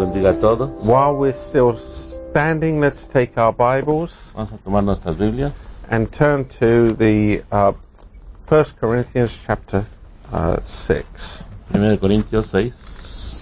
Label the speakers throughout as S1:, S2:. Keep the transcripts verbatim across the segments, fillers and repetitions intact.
S1: bendiga a todos.
S2: While we're still standing, let's take our Bibles
S1: Vamos a tomar nuestras Biblias
S2: and turn to the uh, First Corinthians chapter uh, six.
S1: primero de Corintios seis.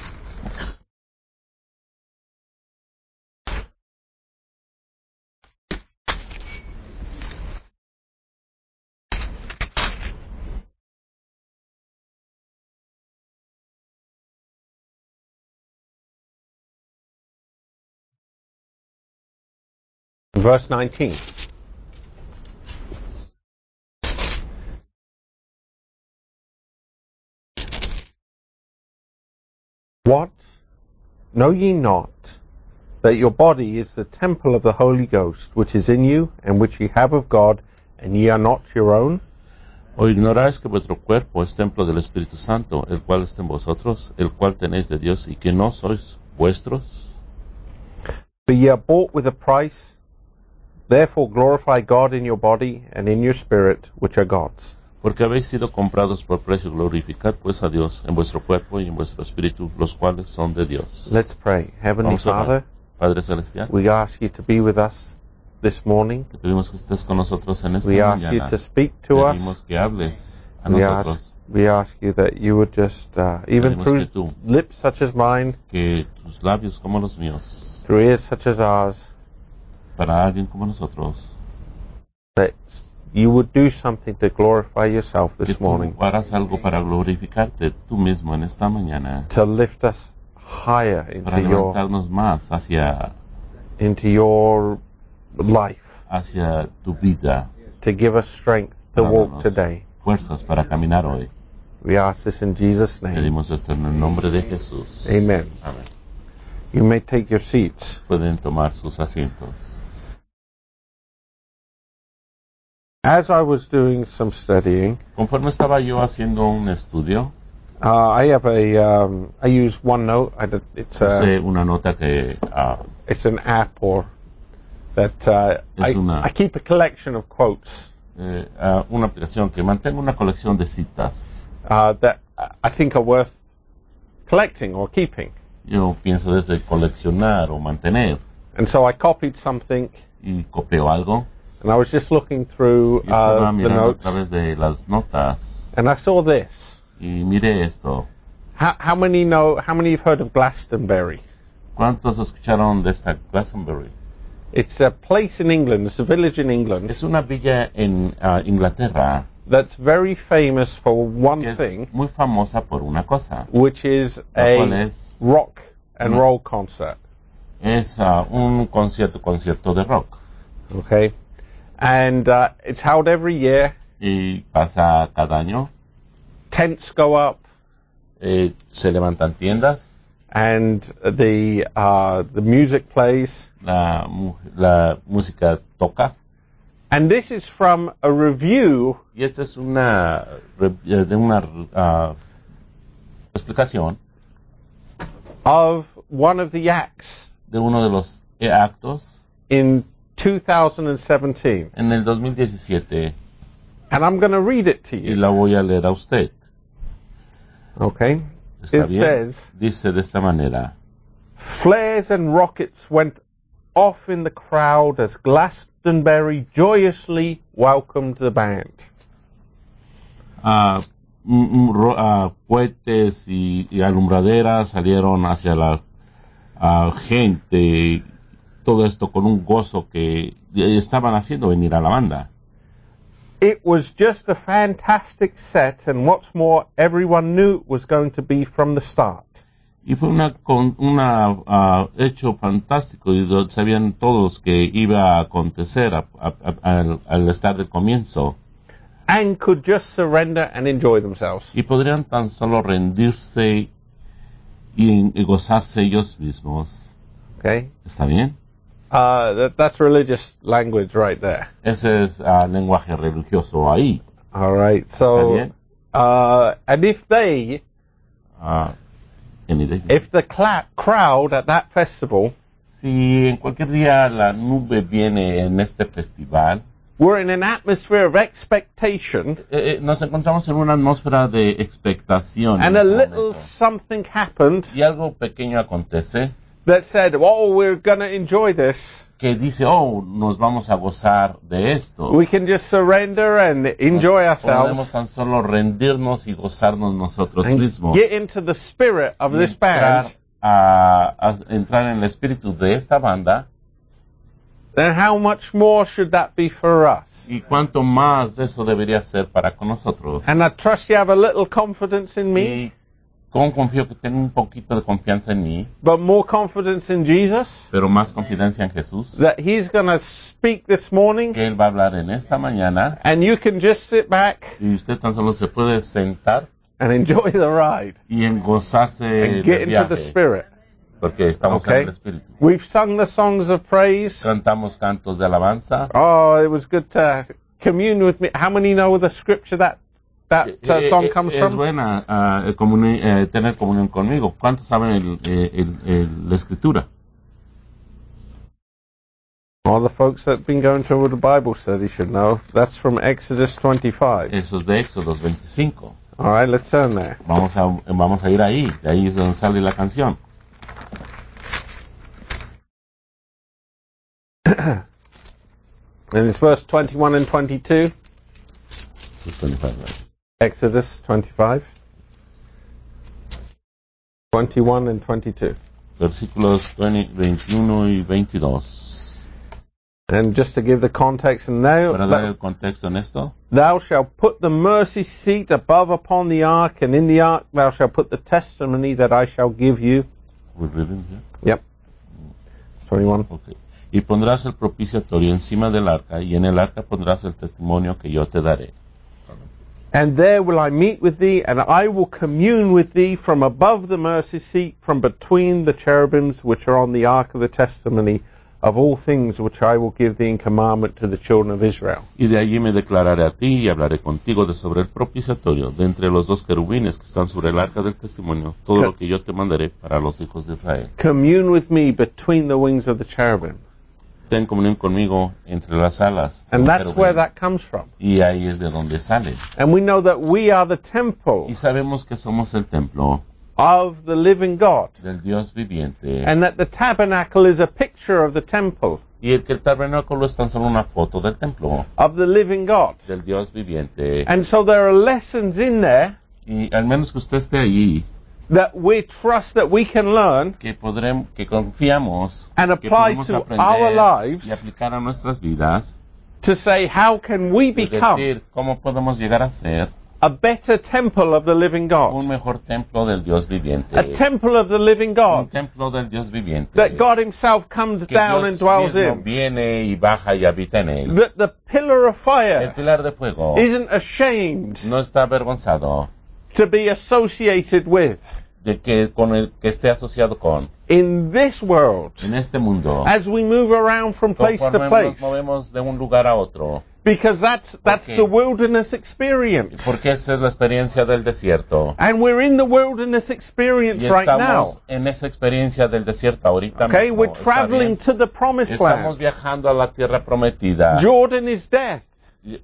S2: Verse nineteen. What? Know ye not that your body is the temple of the Holy Ghost, which is in you, and which ye have of God, and ye are not your own?
S1: ¿O ignoráis que vuestro cuerpo es templo del Espíritu Santo, el cual está en vosotros, el cual tenéis de Dios, y que no sois vuestros?
S2: For ye are bought with a price. Therefore glorify God in your body and in your spirit, which are God's.
S1: Porque habéis sido comprados por precio, glorificad pues a Dios en vuestro cuerpo y en vuestro espíritu, los cuales son de Dios.
S2: Let's pray. Heavenly
S1: Vamos a orar.
S2: Father,
S1: Padre Celestial,
S2: we ask you to be with us this morning.
S1: te pedimos que estés con nosotros en esta
S2: We ask you
S1: mañana.
S2: to speak to
S1: Te
S2: us.
S1: pedimos que hables a
S2: We
S1: nosotros,
S2: ask, we ask you that you would just, uh, even
S1: Pedimos
S2: through
S1: que tú-
S2: lips such as mine,
S1: que tus labios como los míos,
S2: through ears such as ours,
S1: para alguien como nosotros,
S2: that you would do something to glorify yourself
S1: que
S2: this
S1: tú
S2: morning,
S1: harás algo para glorificarte tú mismo en esta mañana,
S2: to lift us higher
S1: para
S2: into your,
S1: levantarnos más hacia,
S2: into your life,
S1: hacia tu vida,
S2: to give us strength to
S1: para
S2: walk
S1: darnos
S2: today.
S1: fuerzas para caminar hoy.
S2: We ask this in Jesus' name.
S1: Pedimos esto en el nombre de Jesús.
S2: Amen.
S1: Amén.
S2: You may take your seats.
S1: Pueden tomar sus asientos.
S2: As I was doing some studying,
S1: Conforme estaba yo haciendo un estudio,
S2: uh, I have a, um, I use OneNote. I, don't- it's a,
S1: puse una nota que ah,
S2: it's an app or that uh,
S1: Es
S2: I,
S1: una-
S2: I keep a collection of quotes
S1: eh, ah, una aplicación que mantenga una colección de citas.
S2: uh, that I think are worth collecting or keeping.
S1: Yo pienso desde coleccionar o mantener,
S2: And so I copied something,
S1: y copio algo
S2: and I was just looking through
S1: y estaba
S2: uh, the
S1: mirando a
S2: notes,
S1: través de las notas
S2: and I saw this.
S1: y miré esto.
S2: How, how many know? How many have heard of Glastonbury?
S1: ¿Cuántos escucharon de esta Glastonbury?
S2: It's a place in England. It's a village in England
S1: Es una villa en ah, Inglaterra
S2: that's very famous for one
S1: que es
S2: thing,
S1: muy famosa por una cosa,
S2: which is
S1: la cual
S2: a
S1: es,
S2: rock and
S1: Una-
S2: roll concert.
S1: es ah, un concierto, concierto de rock.
S2: Okay, and uh, it's held every year.
S1: Y pasa cada año,
S2: Tents go up,
S1: eh, se levantan tiendas,
S2: and the uh, the music plays.
S1: la, mu- la música toca.
S2: And this is from a review
S1: Y esta es una, re- eh, de una ah, explicación
S2: of one of the acts
S1: de uno de los eh, actos
S2: in two thousand seventeen,
S1: en el dos mil diecisiete,
S2: and I'm going to read it to
S1: y
S2: you.
S1: la voy a leer a usted.
S2: Okay,
S1: ¿Está
S2: it
S1: bien?
S2: says,
S1: Dice de esta manera:
S2: flares and rockets went off in the crowd as Glastonbury joyously welcomed the band.
S1: ah, mm, mm, ro- ah, cohetes y, y alumbraderas salieron hacia la ah, gente, todo esto con un gozo que estaban haciendo venir a la banda.
S2: It was just a fantastic set, and what's more, everyone knew it was going to be from the start.
S1: Y fue una con una ah, hecho fantástico, y do- sabían todos que iba a acontecer a- a- a- al, al estar del comienzo,
S2: And could just surrender and enjoy themselves.
S1: y podrían tan solo rendirse y, y gozarse ellos mismos.
S2: Okay?
S1: ¿Está bien?
S2: Uh, that, that's religious language right there.
S1: Ese es ah, lenguaje religioso ahí.
S2: All right.
S1: ¿Está
S2: So,
S1: bien?
S2: uh, and if they,
S1: Ah, any day.
S2: if the cla- crowd at that festival
S1: Si en cualquier día la nube viene en este festival
S2: we're in an atmosphere of expectation,
S1: Eh, eh, nos encontramos en una atmósfera de expectación.
S2: and
S1: En
S2: a
S1: ese
S2: little
S1: momento.
S2: something happened
S1: Y algo pequeño acontece
S2: that said, oh, we're going to enjoy this.
S1: que dice, oh, nos vamos a gozar de esto.
S2: We can just surrender and enjoy
S1: Podemos
S2: ourselves
S1: tan solo rendirnos y gozarnos nosotros
S2: and
S1: mismos.
S2: get into the spirit of
S1: Y
S2: this
S1: entrar,
S2: band.
S1: a, a entrar en el espíritu de esta banda.
S2: Then how much more should that be for us?
S1: Y cuánto más eso debería ser para con nosotros.
S2: And I trust you have a little confidence in me,
S1: Y con confío que tengo un poquito de confianza en mí,
S2: but more confidence in Jesus,
S1: pero más confianza en Jesús,
S2: that He's going to speak this morning,
S1: que Él va a hablar en esta mañana.
S2: and you can just sit back
S1: Y usted tan solo se puede sentar
S2: and enjoy the ride
S1: y en gozarse
S2: and get
S1: del
S2: into the
S1: viaje,
S2: spirit.
S1: porque estamos
S2: Okay.
S1: en el espíritu.
S2: We've sung the songs of praise.
S1: Cantamos cantos de alabanza.
S2: Oh, it was good to commune with me. How many know the scripture that that uh,
S1: Eh,
S2: song
S1: eh,
S2: comes
S1: es
S2: from?
S1: buena ah, eh, comuni- eh, tener comunión conmigo. ¿Cuántos saben el, eh, el- el- la escritura?
S2: All the folks that have been going to the Bible study should know. That's from Exodus twenty-five.
S1: Eso es de Éxodos veinticinco.
S2: All right, let's turn there.
S1: Vamos a, vamos a ir ahí. De ahí es donde sale la canción.
S2: And it's verse twenty-one and twenty-two. Exodus twenty-five. twenty-one and twenty-two.
S1: Versículos veinte, veintiuno y veintidós.
S2: And just to give the context, and now
S1: Para dar el contexto en esto,
S2: thou shalt put the mercy seat above upon the ark, and in the ark thou shalt put the testimony that I shall give you.
S1: we're reading here.
S2: Yep. twenty-one.
S1: Okay. Y pondrás el propiciatorio encima del arca, y en el arca pondrás el testimonio que yo te daré.
S2: And there will I meet with thee, and I will commune with thee from above the mercy seat, from between the cherubims which are on the ark of the testimony of all things which I will give thee in commandment to the children of Israel.
S1: Y de allí me declararé a ti y hablaré contigo de sobre el propiciatorio, de entre los dos querubines que están sobre el arca del testimonio, todo lo que yo te mandaré para los hijos de Israel.
S2: Commune with me between the wings of the cherubim.
S1: Ten comunión conmigo entre las alas.
S2: And
S1: del
S2: that's where
S1: querubín.
S2: that comes from.
S1: Y ahí es de donde sale.
S2: And we know that we are the temple
S1: Y sabemos que somos el templo
S2: of the living God.
S1: del Dios viviente.
S2: And that the tabernacle is a picture of the temple
S1: Y el que el tabernáculo es tan solo una foto del templo
S2: of the living God.
S1: del Dios viviente.
S2: And so there are lessons in there
S1: Y al menos que usted esté allí,
S2: that we trust that we can learn
S1: que podremos, que confiamos,
S2: and
S1: que
S2: apply
S1: podemos
S2: to
S1: aprender
S2: our lives
S1: y aplicar a nuestras vidas.
S2: to say, how can we
S1: Es
S2: become
S1: decir, cómo podemos llegar a ser
S2: a better temple of the living
S1: un
S2: God?
S1: mejor templo del Dios viviente.
S2: A temple of the living
S1: Un
S2: God
S1: templo del Dios viviente.
S2: that God himself comes
S1: que
S2: down
S1: Dios
S2: and dwells
S1: mismo
S2: in.
S1: viene y baja y habita en él.
S2: That the pillar of
S1: El
S2: fire
S1: pilar de fuego
S2: isn't ashamed
S1: no está avergonzado
S2: to be associated with
S1: de que con el que esté asociado con
S2: in this world
S1: en este mundo.
S2: as we move around from place to
S1: Conforme
S2: place.
S1: nos movemos de un lugar a otro,
S2: Because that's that's
S1: Porque-
S2: the wilderness experience.
S1: porque esa es la experiencia del desierto.
S2: And we're in the wilderness experience
S1: Y
S2: right now.
S1: estamos en esa experiencia del desierto ahorita
S2: Okay,
S1: mismo.
S2: we're
S1: ¿Está
S2: traveling
S1: bien?
S2: to the promised
S1: Estamos
S2: land.
S1: viajando a la tierra prometida.
S2: Jordan is death.
S1: Y-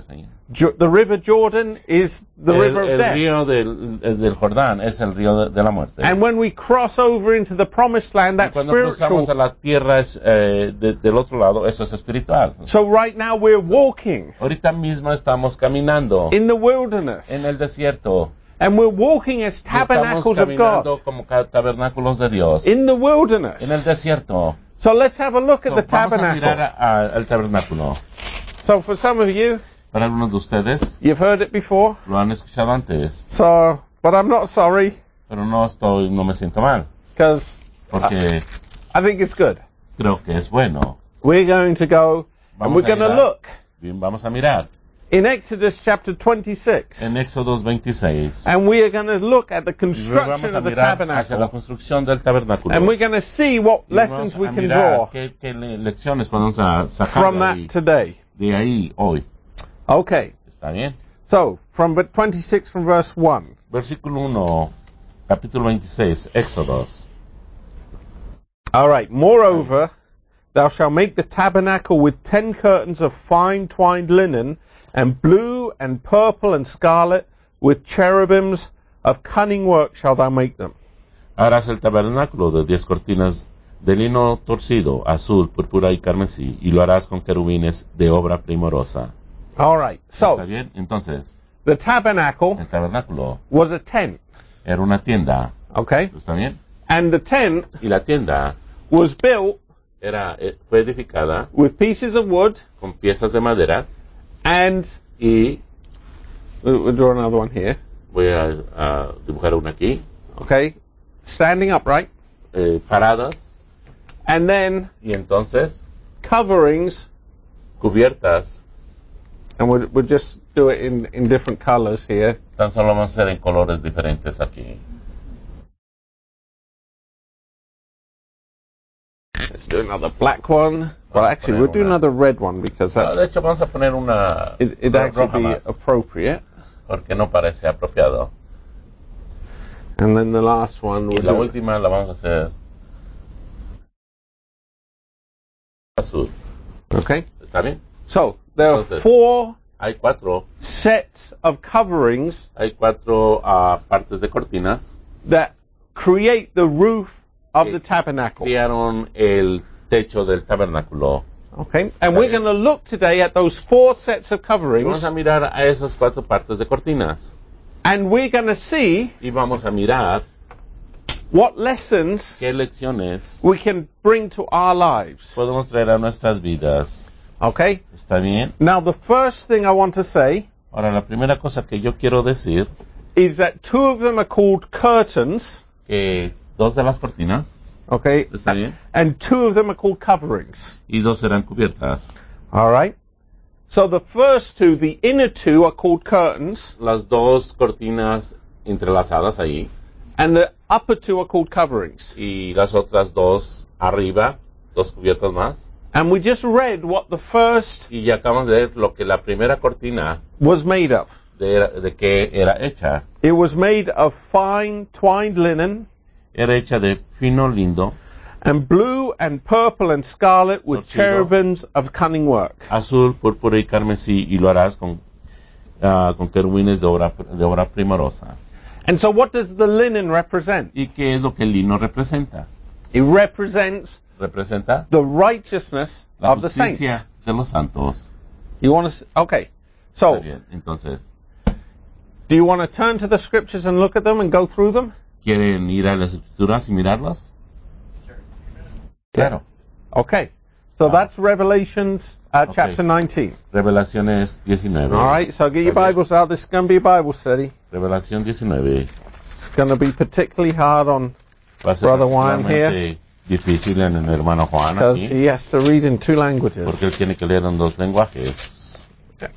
S2: Jo- the river Jordan is the
S1: el,
S2: river of
S1: el
S2: death.
S1: río del, el del Jordán es el río de, de la muerte.
S2: And when we cross over into the promised land,
S1: Y
S2: that's
S1: cuando cruzamos a
S2: spiritual.
S1: la tierra es, eh, de- del otro lado, eso es espiritual.
S2: So right now we're walking
S1: Ahorita mismo estamos caminando
S2: in the wilderness.
S1: en el desierto.
S2: And we're walking as
S1: Y estamos
S2: tabernacles of
S1: caminando
S2: God
S1: como ca- tabernáculos de Dios.
S2: in the wilderness.
S1: En el desierto.
S2: So let's have a look
S1: So,
S2: at the
S1: vamos a mirar
S2: tabernacle.
S1: a- a- al tabernáculo.
S2: So for some of you,
S1: Para algunos de ustedes
S2: you've heard it before.
S1: lo han escuchado antes,
S2: So, but I'm not sorry
S1: pero no estoy, no me siento mal,
S2: because
S1: porque
S2: I think it's good.
S1: creo que es bueno.
S2: We're going to go and
S1: Vamos
S2: we're
S1: a
S2: going to
S1: mirar.
S2: look
S1: Bien, vamos a mirar
S2: in Exodus chapter twenty-six.
S1: en Éxodo veintiséis.
S2: And we are going to look at the
S1: Y luego vamos
S2: construction
S1: a
S2: of the
S1: mirar hacia la
S2: tabernacle.
S1: construcción del tabernáculo.
S2: And we're going to see what
S1: Y vamos
S2: lessons
S1: a
S2: we can
S1: mirar
S2: draw
S1: qué, qué le- lecciones podemos a sacar
S2: from
S1: de
S2: that
S1: ahí,
S2: today.
S1: de ahí hoy.
S2: Okay.
S1: ¿Está bien?
S2: So, from but twenty-six from verse one.
S1: Versículo uno, capítulo veintiséis, Éxodos.
S2: All right. Moreover, Thou shalt make the tabernacle with ten curtains of fine twined linen, and blue and purple and scarlet, with cherubims of cunning work shalt thou make them.
S1: Harás el tabernáculo de diez cortinas de lino torcido, azul, púrpura y carmesí, y lo harás con querubines de obra primorosa.
S2: All right.
S1: ¿Está
S2: So
S1: bien? Entonces,
S2: the tabernacle
S1: el tabernáculo
S2: was a tent.
S1: era una tienda.
S2: Okay.
S1: ¿Está bien?
S2: And the tent
S1: Y la tienda
S2: was built
S1: era, eh, fue edificada
S2: with pieces of wood,
S1: con piezas de madera
S2: and
S1: y
S2: we'll, we'll draw another one here.
S1: voy a, a dibujar una aquí,
S2: Okay. Standing upright.
S1: eh, paradas,
S2: And then
S1: y entonces
S2: coverings,
S1: cubiertas.
S2: and we'll, we'll just do it in, in different colors here.
S1: Tan solo vamos a hacer en colores diferentes aquí.
S2: Let's do another black one. Well,
S1: Vamos a
S2: actually,
S1: poner
S2: we'll do
S1: una-
S2: another red one because
S1: Ah, de
S2: that's
S1: hecho, vamos a poner una
S2: it, it'd
S1: ro-
S2: actually
S1: roja
S2: be
S1: más,
S2: appropriate.
S1: porque no parece apropiado.
S2: And then the last one
S1: Y
S2: we'll
S1: la
S2: do.
S1: última la vamos a hacer azul.
S2: Okay.
S1: ¿Está bien?
S2: So there are
S1: Entonces-
S2: four
S1: Hay cuatro,
S2: sets of coverings
S1: hay cuatro ah, partes de cortinas
S2: that create the roof of
S1: que
S2: the tabernacle.
S1: crearon el techo del tabernáculo.
S2: Okay. And
S1: Está
S2: we're
S1: bien.
S2: going to look today at those four sets of
S1: Y
S2: coverings,
S1: vamos a mirar a esas cuatro partes de cortinas.
S2: and we're going to see
S1: Y vamos a mirar
S2: what lessons
S1: qué lecciones
S2: we can bring to our lives.
S1: podemos traer a nuestras vidas.
S2: Okay.
S1: ¿Está bien?
S2: Now, the first thing I want to say
S1: Ahora, la primera cosa que yo quiero decir,
S2: is that two of them are called curtains,
S1: que dos de las cortinas,
S2: okay,
S1: ¿está bien?
S2: and two of them are called coverings.
S1: Y dos serán cubiertas.
S2: All right. So the first two, the inner two, are called curtains,
S1: Las dos cortinas entrelazadas ahí,
S2: and the upper two are called coverings.
S1: y las otras dos arriba, dos cubiertas más.
S2: And we just read what the first
S1: Y ya acabamos de ver lo que la primera cortina
S2: was made of.
S1: de, de qué era hecha.
S2: It was made of fine twined linen,
S1: Era hecha de fino lindo,
S2: and blue and purple and scarlet with
S1: Torcido.
S2: cherubims of cunning work.
S1: azul, púrpura y carmesí, y lo harás con, ah, con querubines de obra, de obra primorosa.
S2: And so what does the linen represent?
S1: ¿Y qué es lo que el lino representa?
S2: It represents
S1: Representa
S2: the righteousness
S1: la
S2: of the saints.
S1: justicia de los santos.
S2: You want to, okay.
S1: Está
S2: So,
S1: bien. Entonces,
S2: do you want to turn to the scriptures and look at them and go through them?
S1: ¿quieren ir a las escrituras y mirarlas? Claro.
S2: Okay. So
S1: Ah.
S2: that's Revelations uh,
S1: Okay.
S2: chapter nineteen.
S1: Revelaciones diecinueve.
S2: All right. So get your
S1: Está bien.
S2: Bibles out. This is going to be a Bible study.
S1: Revelación diecinueve.
S2: It's going to be particularly hard on
S1: Va a ser
S2: Brother Juan
S1: particularmente difícil en el hermano Juan
S2: because
S1: aquí,
S2: he has to read in two languages.
S1: porque él tiene que leer en dos lenguajes.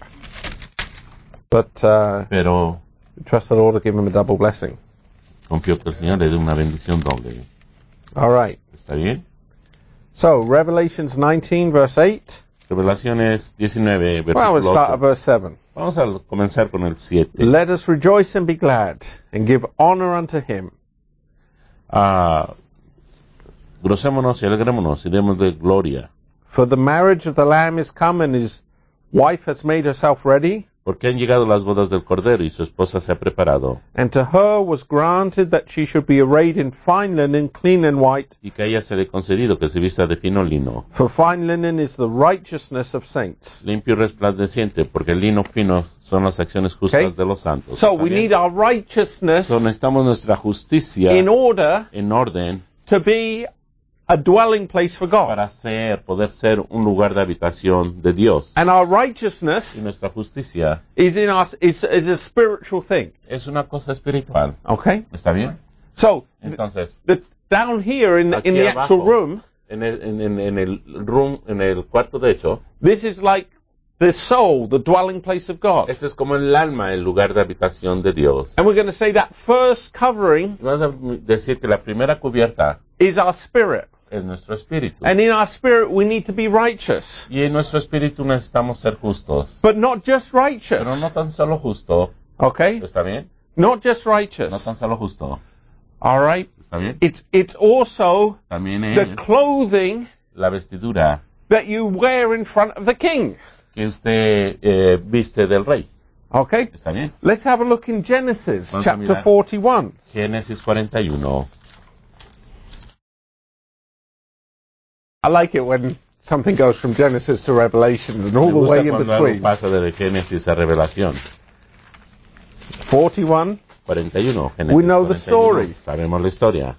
S2: But uh,
S1: Pero
S2: trust the Lord to give him a double blessing.
S1: confío que el Señor le dé una bendición doble.
S2: All right.
S1: ¿Está bien?
S2: So Revelations nineteen, verse eight.
S1: Revelaciones diecinueve,
S2: Well, we'll
S1: versículo
S2: start at
S1: ocho.
S2: verse seven.
S1: Vamos a comenzar con el siete.
S2: Let us rejoice and be glad, and give honor unto him.
S1: Ah, gocémonos y alegrémonos y démosle gloria,
S2: For the marriage of the Lamb is come, and his wife has made herself ready.
S1: porque han llegado las bodas del Cordero y su esposa se ha preparado,
S2: And to her was granted that she should be arrayed in fine linen, clean and white.
S1: y que a ella se le ha concedido que se vista de fino lino,
S2: For fine linen is the righteousness of saints.
S1: limpio y resplandeciente, porque el lino fino son las acciones justas
S2: Okay.
S1: de los santos.
S2: So
S1: ¿Está
S2: we
S1: bien?
S2: need our righteousness
S1: So, necesitamos nuestra justicia
S2: in order
S1: en orden
S2: to be a dwelling place for God.
S1: para ser, poder ser un lugar de habitación de Dios.
S2: And our
S1: Y
S2: righteousness
S1: nuestra justicia
S2: is in us is, is a spiritual thing.
S1: es una cosa espiritual.
S2: Okay?
S1: ¿Está bien?
S2: So
S1: Entonces,
S2: the, down here in, in
S1: Aquí
S2: the
S1: abajo.
S2: actual room,
S1: en el, en, en- en el room, en el cuarto de hecho,
S2: this is like the soul, the dwelling place of God.
S1: este es como el alma, el lugar de habitación de Dios.
S2: And we're going to say that first covering
S1: Vamos a decir que la primera cubierta
S2: is our spirit.
S1: es nuestro espíritu.
S2: And in our spirit, we need to be righteous.
S1: Y en nuestro espíritu necesitamos ser justos.
S2: But not just righteous.
S1: Pero no tan solo justo,
S2: Okay?
S1: ¿está bien?
S2: Not just
S1: No
S2: righteous.
S1: tan solo justo,
S2: All right?
S1: ¿está bien?
S2: It's, it's also
S1: También
S2: the
S1: es
S2: clothing
S1: la vestidura
S2: that you wear in front of the king.
S1: que usted eh, viste del rey.
S2: Okay?
S1: ¿Está bien?
S2: Let's have a look in Genesis
S1: Vamos a
S2: chapter
S1: mirar.
S2: forty-one.
S1: Génesis cuarenta y uno.
S2: I like it when something goes from Genesis to Revelation and all
S1: Me
S2: the
S1: gusta
S2: way in
S1: cuando algo
S2: between.
S1: pasa de Génesis a Revelación.
S2: forty-one.
S1: cuarenta y uno. Génesis
S2: We know the
S1: cuarenta y uno.
S2: story.
S1: Sabemos la historia.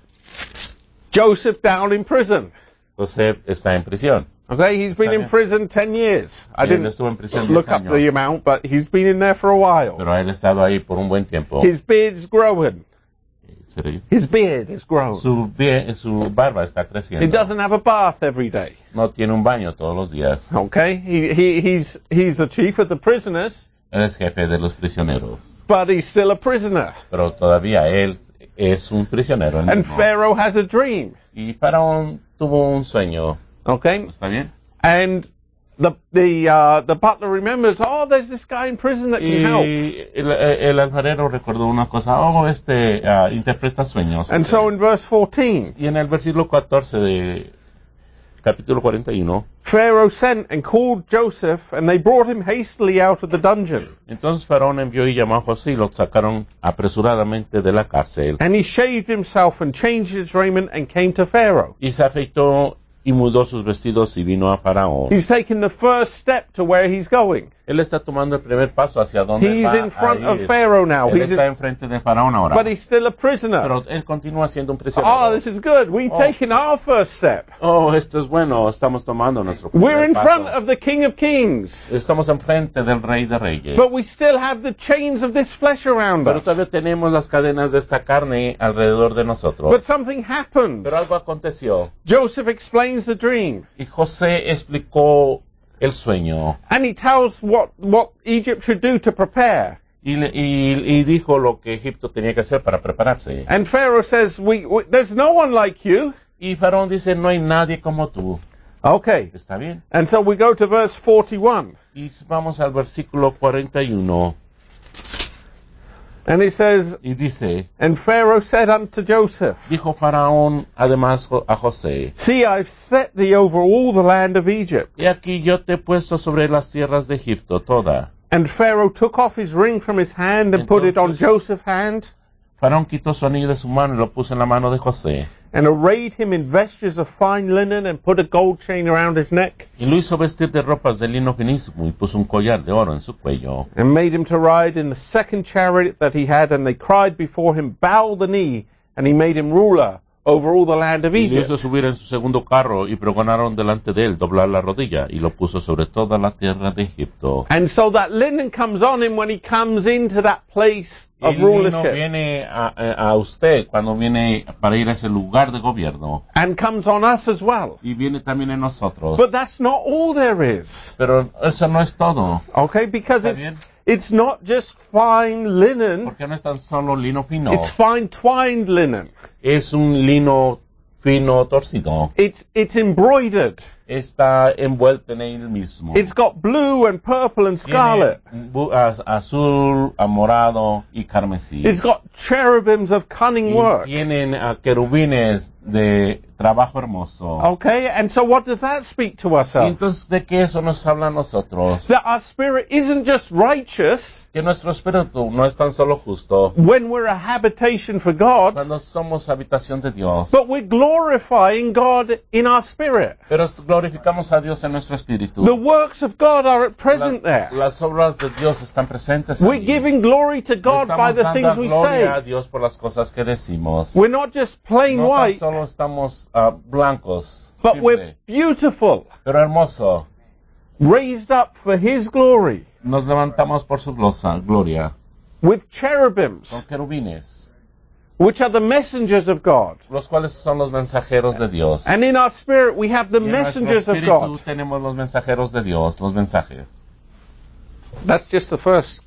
S2: Joseph down in prison.
S1: José está en prisión.
S2: Okay, he's been
S1: Está
S2: in
S1: bien.
S2: prison ten years. I
S1: Él
S2: didn't
S1: estuvo en prisión
S2: look
S1: diez
S2: up
S1: años.
S2: the amount, but he's been in there for a while.
S1: Pero él ha estado ahí por un buen tiempo.
S2: His beard's growing.
S1: ¿Serio?
S2: His beard is growing.
S1: Su, vie- su barba está
S2: He
S1: creciendo.
S2: doesn't have a bath every day.
S1: No tiene un baño todos los días.
S2: Okay, he, he, he's, he's the chief of the prisoners,
S1: Él es jefe de los prisioneros.
S2: but he's still a prisoner.
S1: Pero todavía él es un prisionero. él
S2: And
S1: mismo.
S2: Pharaoh has a dream.
S1: Y Faraón tuvo un sueño.
S2: Okay,
S1: ¿Está bien?
S2: and the the uh, the butler remembers. Oh, there's this guy in prison that can help.
S1: Y el, el alfarero recordó una cosa. Oh, este ah, interpreta sueños.
S2: And so in verse fourteen,
S1: Y en el versículo catorce de capítulo cuarenta y uno,
S2: Pharaoh sent and called Joseph, and they brought him hastily out of the dungeon.
S1: entonces Faraón envió y llamó a José y lo sacaron apresuradamente de la cárcel.
S2: And he shaved himself and changed his raiment and came to Pharaoh.
S1: Y se afeitó y mudó sus vestidos y vino a Faraón.
S2: He's taken the first step to where he's going.
S1: Él está tomando el primer paso hacia donde
S2: He's
S1: va
S2: in front
S1: a
S2: of
S1: ir.
S2: Pharaoh now.
S1: Él
S2: He's
S1: está
S2: in,
S1: enfrente de Faraón ahora.
S2: but he's still a prisoner.
S1: Pero él continúa siendo un prisionero.
S2: Oh, this is good. We've
S1: Oh.
S2: taken our first step.
S1: Oh, esto es bueno. Estamos tomando nuestro primer
S2: We're in
S1: paso.
S2: front of the King of Kings.
S1: Estamos enfrente del Rey de Reyes.
S2: But we still have the chains of this flesh around
S1: Pero
S2: us.
S1: todavía tenemos las cadenas de esta carne alrededor de nosotros.
S2: But something happens.
S1: Pero algo aconteció.
S2: Joseph explains the dream.
S1: Y José explicó el sueño.
S2: And he tells what, what Egypt should do to prepare.
S1: Y, le- y, y dijo lo que Egipto tenía que hacer para prepararse.
S2: And Pharaoh says, we, we, there's no one like you.
S1: Y Faraón dice, no hay nadie como tú.
S2: Okay.
S1: ¿Está bien?
S2: And so we go to verse forty-one.
S1: Y vamos al versículo cuarenta y uno.
S2: And it says,
S1: Y dice,
S2: and Pharaoh said unto Joseph,
S1: dijo Faraón además jo- a José,
S2: see, I've set thee over all the land of Egypt.
S1: he aquí yo te he puesto sobre las tierras de Egipto toda.
S2: And Pharaoh took off his ring from his hand and put it on
S1: Entonces-
S2: Joseph's hand,
S1: Faraón quitó su anillo de su mano y lo puso en la mano de José.
S2: and arrayed him in vestures of fine linen, and put a gold chain around his neck,
S1: Y lo hizo vestir de ropas de lino finísimo y puso un collar de oro en su cuello.
S2: and made him to ride in the second chariot that he had. And they cried before him, bow the knee, and he made him ruler over all the land of
S1: Y lo hizo
S2: Egypt.
S1: subir en su segundo carro y pregonaron delante de él doblar la rodilla y lo puso sobre toda la tierra de Egipto.
S2: And so that linen comes on him when he comes into that place of
S1: El lino
S2: rulership,
S1: viene a, a- a usted cuando viene para ir a ese lugar de gobierno
S2: and comes on us as well.
S1: y viene también en nosotros.
S2: But that's not all there is.
S1: Pero eso no es todo,
S2: Okay, because
S1: Está
S2: it's
S1: bien.
S2: it's not just fine linen,
S1: porque no es tan solo lino fino,
S2: it's fine twined linen.
S1: es un lino fino torcido.
S2: It's it's embroidered.
S1: Está envuelto en él mismo.
S2: It's got blue and purple and scarlet.
S1: Tiene bu- az- azul, a morado y carmesí.
S2: It's got cherubims of cunning
S1: Y
S2: work.
S1: tienen ah, querubines de trabajo hermoso.
S2: Okay, and so what does that speak to
S1: Y
S2: ourselves?
S1: entonces, ¿de qué eso nos habla a nosotros?
S2: That our spirit isn't just righteous
S1: Que nuestro espíritu no es tan solo justo
S2: when we're a habitation for God,
S1: cuando somos habitación de Dios,
S2: but we're glorifying God in our spirit.
S1: pero glorificamos a Dios en nuestro espíritu.
S2: The works of God are at present
S1: Las,
S2: there.
S1: las obras de Dios están presentes
S2: We're
S1: ahí.
S2: giving glory to God by
S1: Estamos
S2: the
S1: dando
S2: things we
S1: gloria a
S2: say.
S1: Dios por las cosas que decimos.
S2: We're not just plain
S1: No tan
S2: white,
S1: solo estamos ah, blancos,
S2: but
S1: simple,
S2: we're beautiful,
S1: pero hermoso.
S2: raised up for His glory,
S1: Nos levantamos por su glosa- gloria,
S2: with cherubims,
S1: con querubines,
S2: which are the messengers of God.
S1: los cuales son los mensajeros de Dios.
S2: And in our spirit we have the
S1: Y en nuestro
S2: messengers of
S1: espíritu
S2: God.
S1: tenemos los mensajeros de Dios, los mensajes.
S2: That's just the first,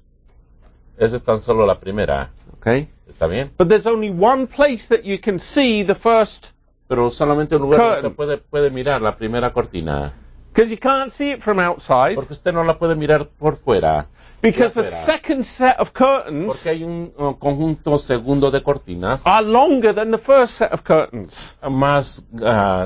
S1: Esa es tan solo la primera.
S2: okay?
S1: ¿Está bien?
S2: But there's only one place that you can see the first,
S1: Pero solamente un lugar donde
S2: Curtain.
S1: se puede, puede mirar la primera cortina.
S2: because you can't see it from outside,
S1: Porque usted no la puede mirar por fuera.
S2: because the
S1: afuera.
S2: second set of curtains
S1: Porque hay un uh, conjunto segundo de cortinas
S2: are longer than the first set of curtains.
S1: más ah,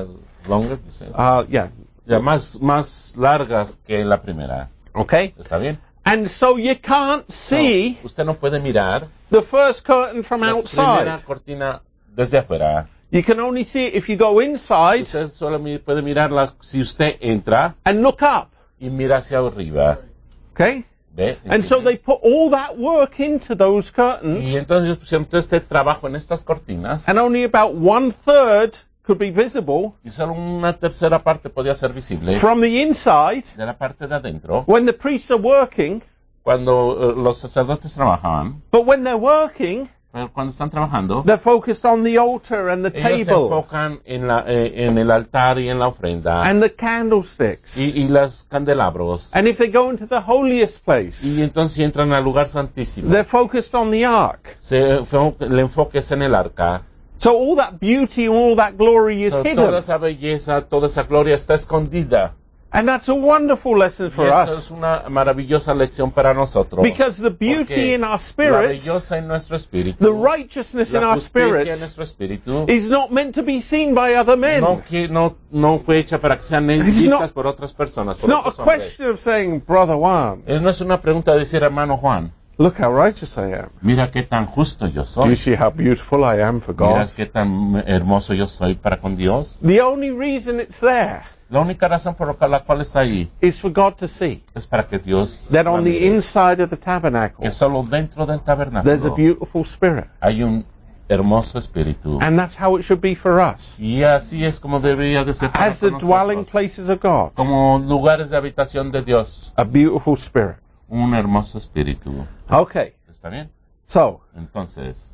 S1: longer, you said.
S2: Uh, yeah.
S1: Ya, más, más largas que la primera.
S2: Okay.
S1: ¿Está bien?
S2: And so you can't see
S1: No, usted no puede mirar
S2: the first curtain from
S1: la primera
S2: outside.
S1: cortina desde afuera.
S2: You can only see it if you go inside
S1: Usted solo mi- puede mirarla si usted entra
S2: and look up.
S1: y mira hacia arriba.
S2: Okay?
S1: ¿Ve?
S2: And so they put all that work into those
S1: Y
S2: curtains,
S1: entonces pusieron todo este trabajo en estas cortinas
S2: and only about one third could be visible
S1: y solo una tercera parte podía ser visible
S2: from the inside
S1: de la parte de adentro
S2: when the priests are working.
S1: cuando eh, los sacerdotes trabajaban.
S2: But when they're working,
S1: Pero cuando están trabajando,
S2: they're focused on the altar and the
S1: ellos se
S2: table
S1: enfocan en, la, eh, en el altar y en la ofrenda
S2: and the candlesticks.
S1: y, y los candelabros.
S2: And if they go into the holiest
S1: Y
S2: place,
S1: entonces si entran al lugar santísimo.
S2: they're focused on the ark.
S1: Se, fo- el enfoque es en el arca.
S2: So all that beauty and all that glory is
S1: So,
S2: hidden.
S1: toda esa belleza, toda esa gloria está escondida.
S2: And that's a wonderful lesson
S1: Y
S2: for
S1: eso
S2: us.
S1: es una maravillosa lección para nosotros.
S2: Because the beauty
S1: Porque
S2: in our
S1: la
S2: spirits,
S1: belleza en nuestro espíritu,
S2: the righteousness in
S1: la
S2: our
S1: justicia en
S2: spirits,
S1: nuestro espíritu,
S2: is not meant to be seen by other men.
S1: no, que, no, no fue hecha para que sean
S2: It's
S1: vistas
S2: not-
S1: por otras personas.
S2: It's
S1: Por
S2: not a
S1: otros hombres.
S2: question of saying, Brother Juan,
S1: Eh, No es una pregunta de decir, hermano Juan,
S2: look how righteous I am.
S1: mira qué tan justo yo
S2: Do you
S1: soy.
S2: see how beautiful I am for God?
S1: Miras qué tan hermoso yo soy para con Dios.
S2: The only reason it's there
S1: La única razón por la cual está ahí
S2: is for God to see
S1: es para que Dios
S2: that
S1: la
S2: on the
S1: mire.
S2: inside of the tabernacle,
S1: Que solo dentro del
S2: there's a
S1: tabernáculo
S2: beautiful spirit.
S1: hay un hermoso espíritu.
S2: And that's how it should be for us.
S1: Y así es como debería de ser para
S2: As the
S1: con
S2: dwelling
S1: nosotros.
S2: places of God,
S1: Como lugares de habitación de Dios.
S2: a beautiful spirit.
S1: Un hermoso espíritu.
S2: Okay,
S1: ¿Está bien?
S2: so,
S1: Entonces,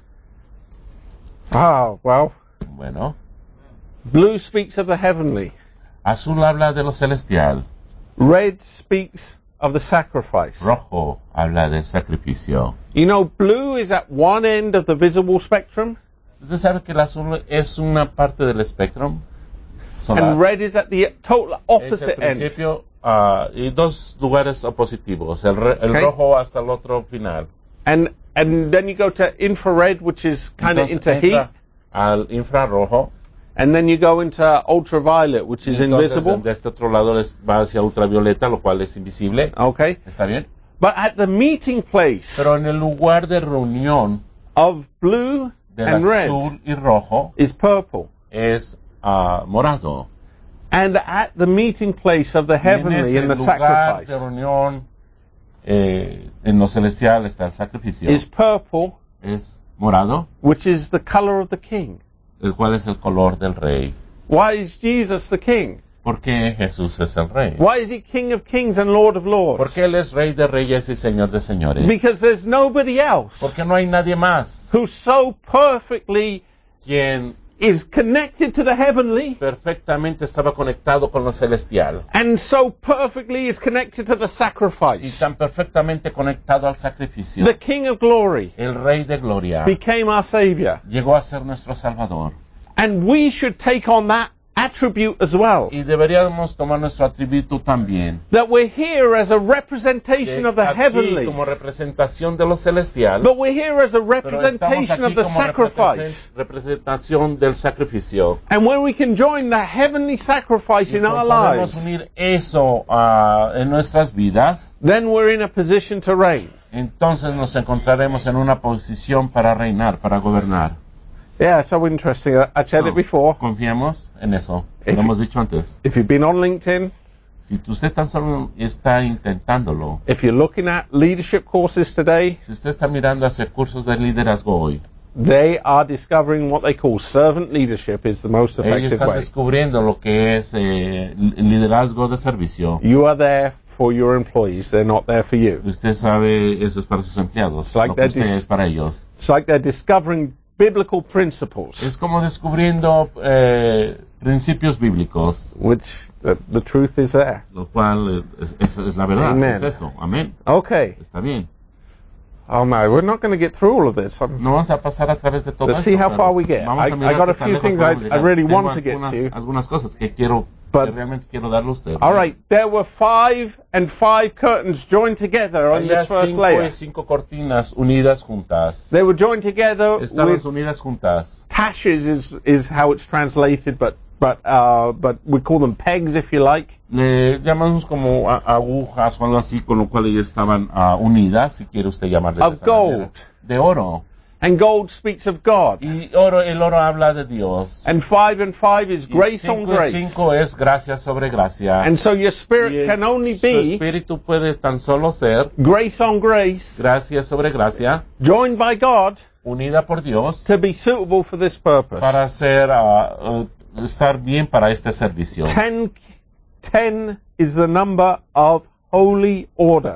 S2: ah, well,
S1: bueno.
S2: blue speaks of the heavenly.
S1: Azul habla de lo celestial.
S2: Red speaks of the sacrifice.
S1: Rojo habla del sacrificio.
S2: You know, blue is at one end of the visible spectrum,
S1: ¿Usted sabe que el azul es una parte del espectro solar?
S2: and red is at the total
S1: Es el
S2: opposite end.
S1: principio ah, y dos lugares opositivos. El, re- el
S2: Okay.
S1: rojo hasta el otro final.
S2: And and then you go to infrared, which is kind of
S1: Entonces
S2: into heat,
S1: entra al infrarrojo.
S2: and then you go into ultraviolet, which is
S1: Entonces
S2: invisible.
S1: de este otro lado es- va hacia ultravioleta, lo cual es invisible.
S2: Okay,
S1: ¿Está bien?
S2: but at the meeting place
S1: Pero en el lugar de reunión
S2: of blue
S1: del
S2: and red
S1: azul y rojo
S2: is purple,
S1: es ah, morado.
S2: and at the meeting place of the
S1: Y en
S2: heavenly
S1: ese
S2: in the
S1: lugar
S2: sacrifice
S1: de reunión eh, en lo celestial está el sacrificio.
S2: is purple,
S1: Es morado,
S2: which is the color of the king.
S1: el cual es el color del rey.
S2: Why is Jesus the king?
S1: Porque Jesús es el rey.
S2: Why is he King of Kings and Lord of Lords?
S1: Porque Él es rey de reyes y señor de señores.
S2: Because there's nobody else
S1: Porque no hay nadie más
S2: who so perfectly
S1: quien
S2: is connected to the heavenly
S1: perfectamente estaba conectado con lo celestial
S2: and so perfectly is connected to the
S1: y
S2: sacrifice.
S1: tan perfectamente conectado al sacrificio.
S2: The King of Glory
S1: El rey de gloria
S2: became our Savior.
S1: llegó a ser nuestro Salvador.
S2: And we should take on that attribute as well.
S1: Y deberíamos tomar nuestro atributo también.
S2: That we're here as a representation
S1: De
S2: of the
S1: aquí
S2: heavenly.
S1: como representación de lo celestial.
S2: But we're here as a
S1: Pero estamos
S2: representation of
S1: aquí
S2: the
S1: como
S2: sacrifice.
S1: represent- representación del sacrificio.
S2: And when we can join the heavenly sacrifice
S1: Y
S2: in our
S1: podemos
S2: lives,
S1: unir eso ah, en nuestras vidas,
S2: then we're in a position to reign.
S1: entonces nos encontraremos en una posición para reinar, para gobernar.
S2: Yeah, so interesting. I, I said
S1: So,
S2: it before.
S1: Confiamos en eso.
S2: If-
S1: Lo hemos dicho antes.
S2: If you've been on LinkedIn,
S1: Si usted tan solo está intentándolo,
S2: if you're looking at leadership courses today,
S1: si usted está mirando hacia cursos de liderazgo hoy,
S2: they are discovering what they call servant leadership is the most
S1: ellos
S2: effective
S1: están
S2: way.
S1: descubriendo lo que es eh, li- liderazgo de servicio.
S2: You are there for your employees. They're not there for you.
S1: Usted sabe, eso es para sus empleados.
S2: Like
S1: Lo que
S2: that
S1: usted
S2: is-
S1: es para ellos.
S2: It's like they're discovering biblical principles,
S1: Es como descubriendo eh, principios bíblicos,
S2: which the, the truth is there.
S1: lo cual es, es- es la verdad.
S2: Amen.
S1: Es eso. Amén.
S2: Okay.
S1: Está bien.
S2: Oh no, we're not going to get through all of this. I'm,
S1: No vamos a pasar a través de todo
S2: Let's
S1: esto,
S2: see how
S1: pero
S2: far we get.
S1: vamos
S2: I-
S1: a mirar
S2: I got
S1: qué
S2: a
S1: tan
S2: few
S1: lejos
S2: things
S1: podemos
S2: I- I
S1: llegar.
S2: really
S1: Tengo
S2: want to get
S1: algunas,
S2: to.
S1: algunas cosas que quiero
S2: But-
S1: que realmente quiero darle a usted.
S2: All right, there were five and five curtains joined together on
S1: Había
S2: this first
S1: cinco
S2: layer.
S1: y cinco cortinas unidas juntas.
S2: They were joined together
S1: Estaban
S2: with
S1: unidas juntas.
S2: tashes is is how it's translated, but but uh, but we call them pegs if you like.
S1: Le llamamos como a- agujas o algo así, con lo cual ellas estaban ah, unidas, si quiere usted llamarle de
S2: Of
S1: esa manera.
S2: gold.
S1: De oro.
S2: And gold speaks of God.
S1: Y oro, el oro habla de Dios.
S2: And five and five is
S1: Y
S2: grace on
S1: cinco y
S2: grace.
S1: cinco es gracia sobre gracia.
S2: And so your
S1: Y
S2: spirit
S1: el-
S2: can only
S1: su
S2: be
S1: espíritu puede tan solo ser
S2: grace on grace,
S1: gracia sobre gracia,
S2: joined by God
S1: unida por Dios,
S2: to be suitable for this purpose.
S1: para ser, ah, ah, estar bien para este servicio.
S2: Ten, ten is the number of holy order.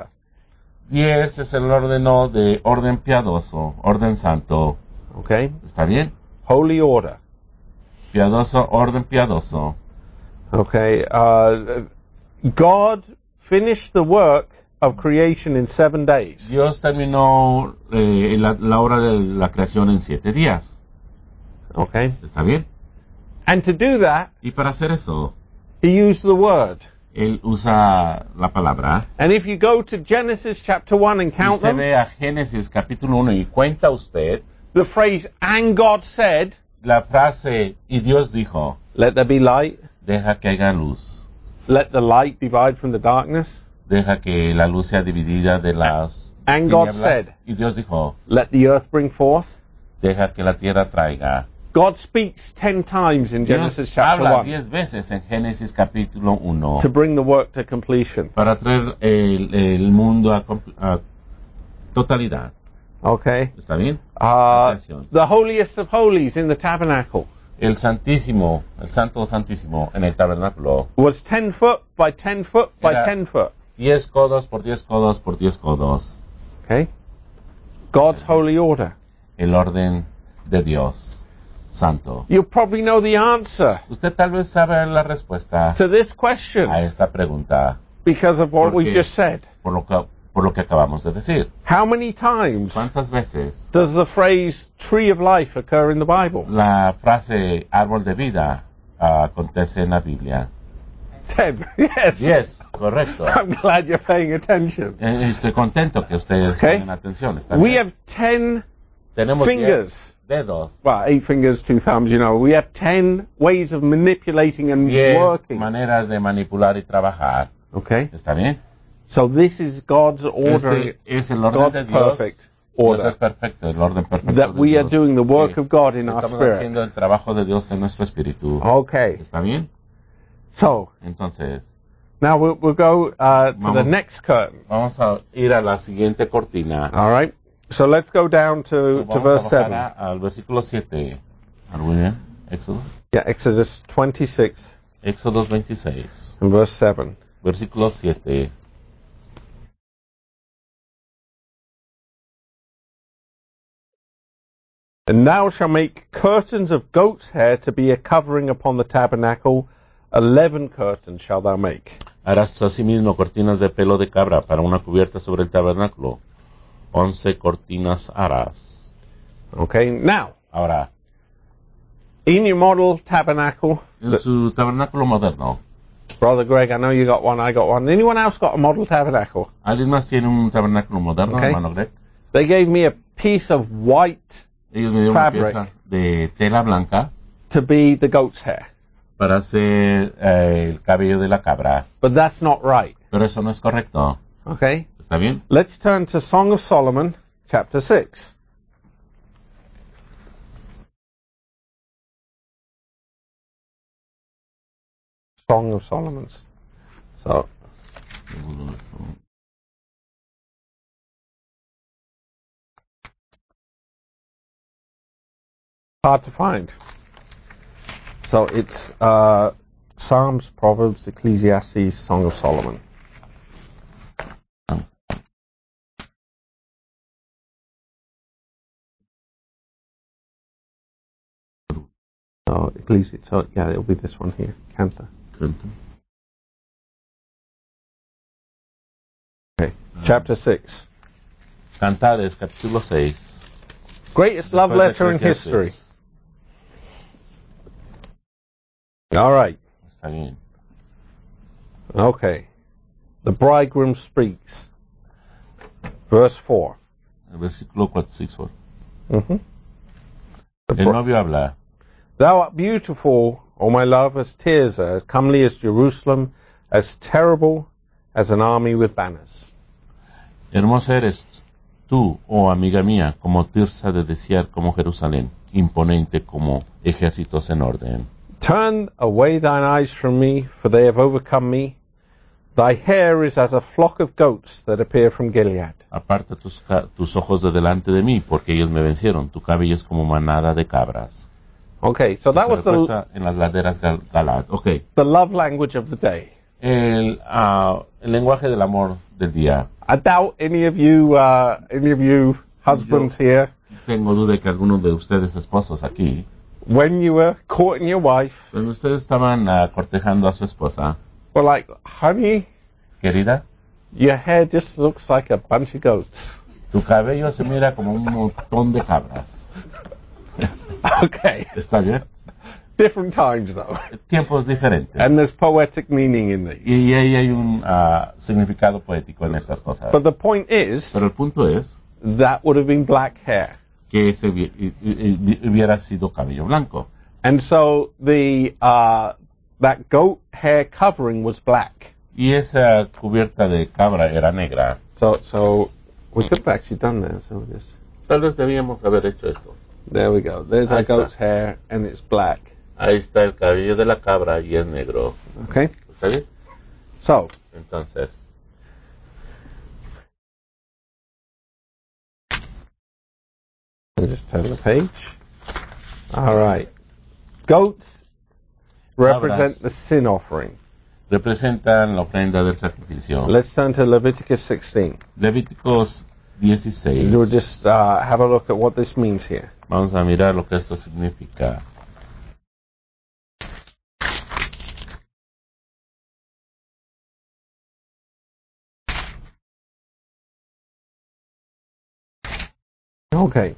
S1: Diez es el orden de orden piadoso, orden santo.
S2: Okay?
S1: ¿Está bien?
S2: Holy order.
S1: Piadoso, orden piadoso.
S2: Okay? Uh, God finished the work of creation in seven days.
S1: Dios terminó eh, la, la obra de la creación en siete días.
S2: Okay?
S1: ¿Está bien?
S2: And to do that,
S1: Y para hacer eso,
S2: he used the word.
S1: Él usa la palabra.
S2: And if you go to Genesis chapter one and
S1: Y
S2: count
S1: usted
S2: them,
S1: ve a Génesis capítulo uno y cuenta usted
S2: the phrase, and God said,
S1: la frase, y Dios dijo,
S2: let there be light,
S1: deja que haya luz.
S2: let the light divide from the darkness.
S1: Deja que la luz sea dividida de las
S2: And God
S1: tinieblas.
S2: said,
S1: Y Dios dijo,
S2: let the earth bring forth.
S1: deja que la tierra traiga.
S2: God speaks ten times in Genesis
S1: Dios
S2: chapter
S1: habla
S2: one
S1: diez veces en Génesis capítulo uno
S2: to bring the work to completion.
S1: para traer el, el mundo a, compl- a totalidad.
S2: Okay?
S1: ¿Está bien?
S2: Uh,
S1: Atención.
S2: the holiest of holies in the tabernacle
S1: El Santísimo, el Santo Santísimo en el tabernáculo,
S2: was ten foot by ten foot by
S1: Era-
S2: ten foot.
S1: diez codos por diez codos por diez codos.
S2: Okay? God's holy order.
S1: El orden de Dios Santo.
S2: You probably know the answer
S1: Usted tal vez sabe la respuesta
S2: to this question
S1: a esta pregunta
S2: because of what
S1: ¿Por
S2: we
S1: qué?
S2: just said.
S1: por lo que, por lo que acabamos de decir.
S2: How many times
S1: ¿Cuántas veces
S2: does the phrase tree of life occur in the Bible?
S1: la frase árbol de vida ah, acontece en la Biblia?
S2: Ten. Yes.
S1: Diez, correcto.
S2: I'm glad you're paying attention.
S1: Eh, Estoy contento que ustedes
S2: Okay.
S1: pongan atención. ¿Está
S2: We
S1: bien?
S2: have ten,
S1: Tenemos
S2: fingers.
S1: diez dedos,
S2: well, eight fingers, two thumbs, you know. We have ten ways of manipulating and
S1: diez
S2: working.
S1: maneras de manipular y trabajar.
S2: Okay?
S1: ¿Está bien?
S2: So this is God's order,
S1: Este es el orden
S2: God's
S1: de Dios.
S2: perfect
S1: Dios es
S2: order.
S1: perfecto, el orden perfecto
S2: That
S1: de
S2: we are
S1: Dios.
S2: doing the work
S1: Que
S2: of God in our
S1: Estamos
S2: spirit.
S1: haciendo el trabajo de Dios en nuestro espíritu.
S2: Okay.
S1: ¿Está bien?
S2: So,
S1: Entonces,
S2: now we'll, we'll go uh, to the
S1: Vamos.
S2: next curtain.
S1: vamos a ir a la siguiente cortina.
S2: All right? So let's go down to, to
S1: Vamos
S2: verse
S1: a
S2: seven.
S1: bajar a- al versículo siete. ¿Are we there? Éxodo.
S2: Yeah, Exodus twenty-six
S1: Éxodo veintiséis,
S2: and verse seven.
S1: versículo siete.
S2: And thou shalt make curtains of goat's hair to be a covering upon the tabernacle. Eleven curtains shalt thou make.
S1: Harás asimismo cortinas de pelo de cabra para una cubierta sobre el tabernáculo. Once cortinas harás.
S2: Okay, now,
S1: Ahora,
S2: in your model tabernacle,
S1: en su tabernáculo moderno,
S2: Brother Greg, I know you got one, I got one. Anyone else got a model tabernacle?
S1: ¿alguien más tiene un tabernáculo moderno,
S2: Okay.
S1: hermano Greg?
S2: They gave me a piece of white
S1: Ellos me dieron
S2: Fabric.
S1: una pieza de tela blanca
S2: to be the goat's hair.
S1: para hacer eh, el cabello de la cabra.
S2: But that's not right.
S1: Pero eso no es correcto.
S2: Okay?
S1: ¿Está bien?
S2: Let's turn to Song of Solomon, chapter six. Song of Solomon's. So, hard to find. So it's uh, Psalms, Proverbs, Ecclesiastes, Song of Solomon. So Ecclesiastes. So yeah, it'll be this one here, Cantor. Okay, chapter six.
S1: Cantares, capítulo seis.
S2: Greatest love
S1: Después de
S2: letter in
S1: Eclesiastes.
S2: history. All right.
S1: Está bien.
S2: Okay. The bridegroom speaks. Verse four.
S1: El versículo cuatro, seis, cuatro.
S2: Mm-hmm.
S1: El novio habla.
S2: Thou art beautiful, O my love, as Tirzah, as comely as Jerusalem, as terrible as an army with banners.
S1: Hermosa eres tú, oh amiga mía, como Tirsa de desear, como Jerusalén, imponente como ejércitos en orden.
S2: Turn away thine eyes from me, for they have overcome me. Thy hair is as a flock of goats that appear from Gilead.
S1: Aparta tus, tus ojos de delante de mí, porque ellos me vencieron. Tu cabello es como manada de cabras.
S2: Okay, so that was the,
S1: en las laderas Gal Galad. Okay.
S2: the love language of the day.
S1: El, uh, el lenguaje del amor del día.
S2: I doubt any of you, uh, any of you husbands
S1: Yo
S2: here,
S1: tengo duda de que algunos de ustedes esposos aquí,
S2: when you were courting your wife,
S1: cuando ustedes estaban uh, cortejando a su esposa,
S2: were like, honey,
S1: querida,
S2: your hair just looks like a bunch of goats.
S1: tu cabello se mira como un montón de cabras.
S2: Okay.
S1: ¿Está bien?
S2: Different times though.
S1: Tiempos diferentes.
S2: And there's poetic meaning in these.
S1: Y ahí hay un uh, significado poético en estas cosas.
S2: But the point is,
S1: Pero el punto es
S2: that would have been black hair.
S1: que ese hubiera sido cabello blanco.
S2: And so the uh, that goat hair covering was black.
S1: Y esa cubierta de cabra era negra.
S2: So so we could have actually done that. So just
S1: Tal vez debíamos haber hecho esto.
S2: there we go. There's
S1: Ahí
S2: our
S1: está.
S2: goat's hair, and it's black.
S1: Ahí está el cabello de la cabra y es negro.
S2: Okay.
S1: ¿Está bien?
S2: So
S1: Entonces,
S2: I'll just turn the page. All right. Goats represent
S1: Cabras.
S2: the sin offering.
S1: representan la ofrenda del sacrificio.
S2: Let's turn to Leviticus sixteen.
S1: Levíticos dieciséis.
S2: We'll just uh, have a look at what this means here.
S1: Vamos a mirar lo que esto significa.
S2: Okay.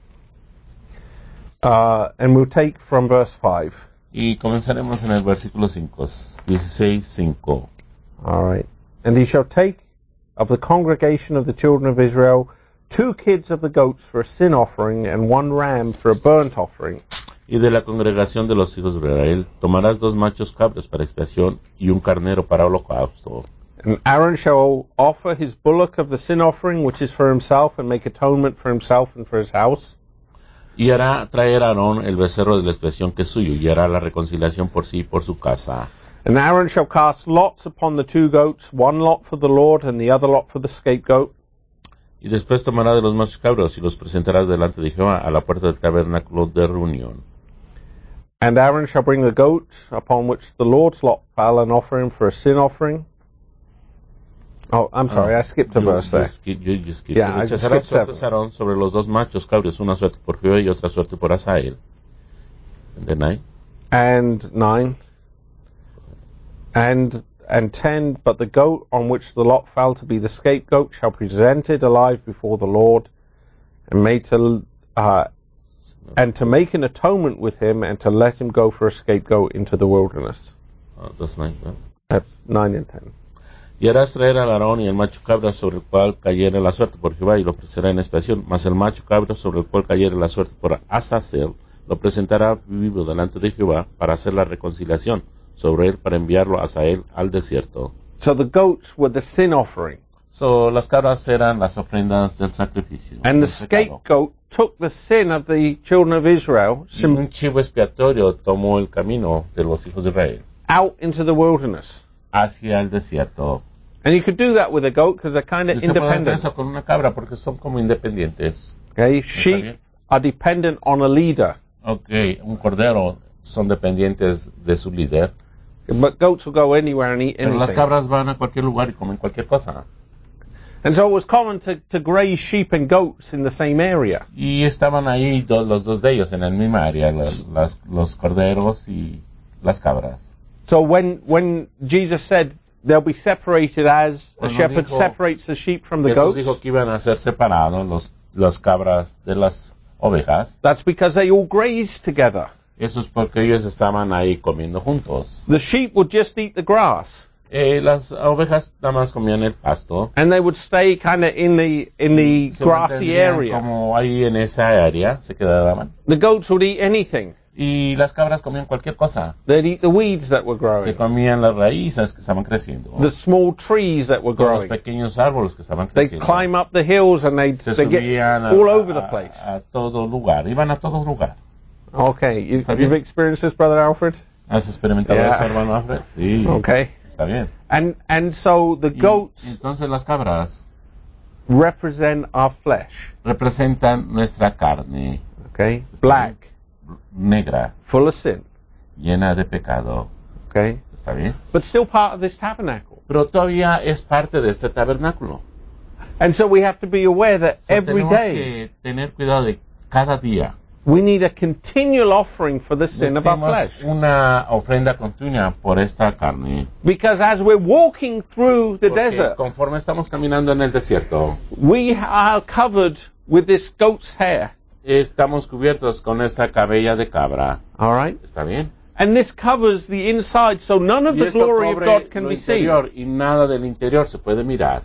S2: Uh, and we'll take from verse five.
S1: Y comenzaremos en el versículo cinco, dieciséis, cinco.
S2: All right. And he shall take of the congregation of the children of Israel two kids of the goats for a sin offering and one ram for a burnt offering.
S1: Y de la congregación de los hijos de Israel tomarás dos machos cabros para expiación y un carnero para holocausto.
S2: And Aaron shall offer his bullock of the sin offering, which is for himself, and make atonement for himself and for his house.
S1: Y hará traer a Aarón el becerro de la expiación que es suyo, y hará la reconciliación por sí y por su casa.
S2: And Aaron shall cast lots upon the two goats, one lot for the Lord and the other lot for the scapegoat.
S1: Y después tomará de los machos cabros y los presentarás delante de Jehová a la puerta del tabernáculo de reunión.
S2: And Aaron shall bring the goat upon which the Lord's lot fell and offer him for a sin offering. Oh, I'm sorry,
S1: Ah,
S2: I skipped a
S1: yo-
S2: verse
S1: yo
S2: there.
S1: esqui- yo- yo esqui-
S2: Yeah, I
S1: Rechazará
S2: skipped
S1: suertes
S2: seven.
S1: Aarón sobre los dos machos cabros, una suerte por Jehová y otra suerte por Asael. And then I-
S2: And nine. And and ten, but the goat on which the lot fell to be the scapegoat shall be presented alive before the Lord, and made to uh, and to make an atonement with him, and to let him go for a scapegoat into the wilderness.
S1: ah, that's nine, ¿no?
S2: That's nine and ten.
S1: Y harás traer al Aarón y el macho cabra sobre el cual cayere la suerte por Jehová y lo presentará en expiación, mas el macho cabra sobre el cual cayere la suerte por Azazel lo presentará vivo delante de Jehová para hacer la reconciliación sobre él, para enviarlo a Asael al desierto.
S2: So the goats were the sin offering,
S1: So, las cabras eran las ofrendas del sacrificio.
S2: and the
S1: del pecado.
S2: scapegoat took the sin of the children of Israel
S1: Y un chivo expiatorio tomó el camino de los hijos de Israel
S2: out into the wilderness.
S1: hacia el desierto.
S2: And you could do that with a goat because they're kind
S1: Y
S2: of
S1: usted puede hacer
S2: independent.
S1: eso con una cabra porque son como independientes.
S2: Okay,
S1: bien.
S2: sheep are dependent on a leader,
S1: Ok, un cordero son dependientes de su líder,
S2: but goats will go anywhere and eat
S1: pero las
S2: anything.
S1: cabras van a cualquier lugar y comen cualquier cosa.
S2: And so it was common to, to graze sheep and goats in the same area.
S1: Y estaban ahí do- los dos de ellos en la misma área, las, las- los corderos y las cabras.
S2: So when when Jesus said they'll be separated as a
S1: Cuando
S2: shepherd
S1: dijo-
S2: separates the sheep from the
S1: Jesús
S2: goats,
S1: dijo que iban a ser separados los, las cabras de las ovejas.
S2: that's because they all graze together.
S1: Eso es porque ellos estaban ahí comiendo juntos.
S2: The sheep would just eat the grass,
S1: Eh, las ovejas nada más comían el pasto.
S2: And they would stay kind of in the in the
S1: Se
S2: grassy
S1: mantendrían
S2: area.
S1: como ahí en esa área, se quedaban.
S2: The goats would eat anything.
S1: Y las cabras comían cualquier cosa.
S2: They'd eat the weeds that were
S1: Se
S2: growing,
S1: comían las raíces que estaban creciendo.
S2: the small trees that were
S1: Todos los
S2: growing.
S1: pequeños árboles que estaban
S2: They'd
S1: creciendo.
S2: climb up the hills and they'd,
S1: Se
S2: they'd get
S1: subían a,
S2: all over the
S1: a-
S2: place.
S1: a todo lugar. Iban a todo lugar.
S2: Okay, you,
S1: Está bien.
S2: you've experienced this, Brother Alfred?
S1: ¿Has experimentado
S2: Yeah.
S1: eso, hermano Alfred? Sí.
S2: Okay.
S1: Está bien.
S2: And and so the
S1: Y
S2: goats
S1: entonces las cabras
S2: represent our flesh.
S1: representan nuestra carne
S2: Okay,
S1: Está
S2: black,
S1: negra,
S2: full of sin.
S1: llena de pecado.
S2: Okay,
S1: ¿Está bien?
S2: but still part of this tabernacle.
S1: Pero todavía es parte de este tabernáculo.
S2: And so we have to be aware that
S1: So,
S2: every
S1: tenemos
S2: day
S1: que tener cuidado de cada día.
S2: we need a continual offering for the sin of our
S1: Necesitamos
S2: flesh.
S1: una ofrenda continua por esta carne.
S2: Because as we're walking through the
S1: Porque
S2: desert,
S1: conforme estamos caminando en el desierto,
S2: we are covered with this goat's hair.
S1: estamos cubiertos con esta cabella de cabra.
S2: All right?
S1: ¿Está bien?
S2: And this covers the inside, so none of
S1: Y
S2: the
S1: esto
S2: glory of
S1: cubre
S2: God can
S1: lo
S2: be seen.
S1: interior y nada del interior se puede mirar.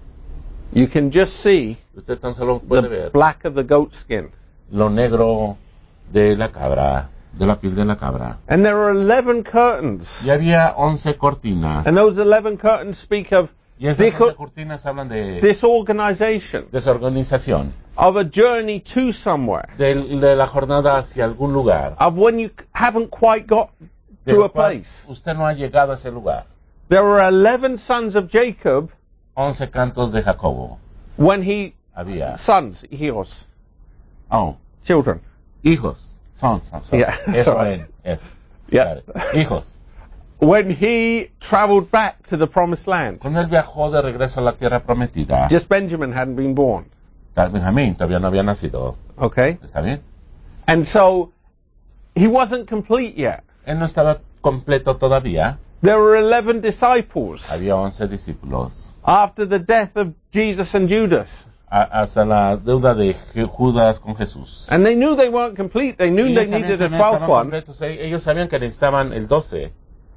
S2: You can just see
S1: Usted tan solo puede
S2: the
S1: ver
S2: black of the goat skin.
S1: lo negro de la cabra, de la piel de la cabra.
S2: And there are eleven curtains.
S1: Y había once cortinas.
S2: And those eleven curtains speak of
S1: Y esas
S2: dico-
S1: once cortinas hablan de
S2: disorganization,
S1: desorganización,
S2: of a journey to somewhere,
S1: de, de la jornada hacia algún lugar.
S2: of when you haven't quite got
S1: del
S2: to a
S1: cual
S2: place.
S1: usted no ha llegado a ese lugar.
S2: There were eleven sons of Jacob
S1: Once cantos de Jacobo
S2: when he,
S1: había.
S2: sons, hijos,
S1: Oh,
S2: children.
S1: hijos. Son, son, son.
S2: Yeah,
S1: Eso
S2: sorry.
S1: es. es.
S2: Yeah.
S1: Claro. Hijos.
S2: When he traveled back to the promised land.
S1: Cuando él viajó de regreso a la tierra prometida,
S2: Just Benjamin hadn't been born.
S1: tal Benjamín todavía no había nacido.
S2: Okay?
S1: ¿Está bien?
S2: And so he wasn't complete yet.
S1: Él no estaba completo todavía.
S2: There were eleven disciples
S1: Había once discípulos.
S2: after the death of Jesus and Judas.
S1: A- hasta la deuda de Je- Judas con Jesús.
S2: And they knew they weren't complete. They knew they
S1: Ellos sabían
S2: needed
S1: que
S2: a
S1: no
S2: twelfth
S1: estaban
S2: one.
S1: completos. E- Ellos sabían que necesitaban el doce.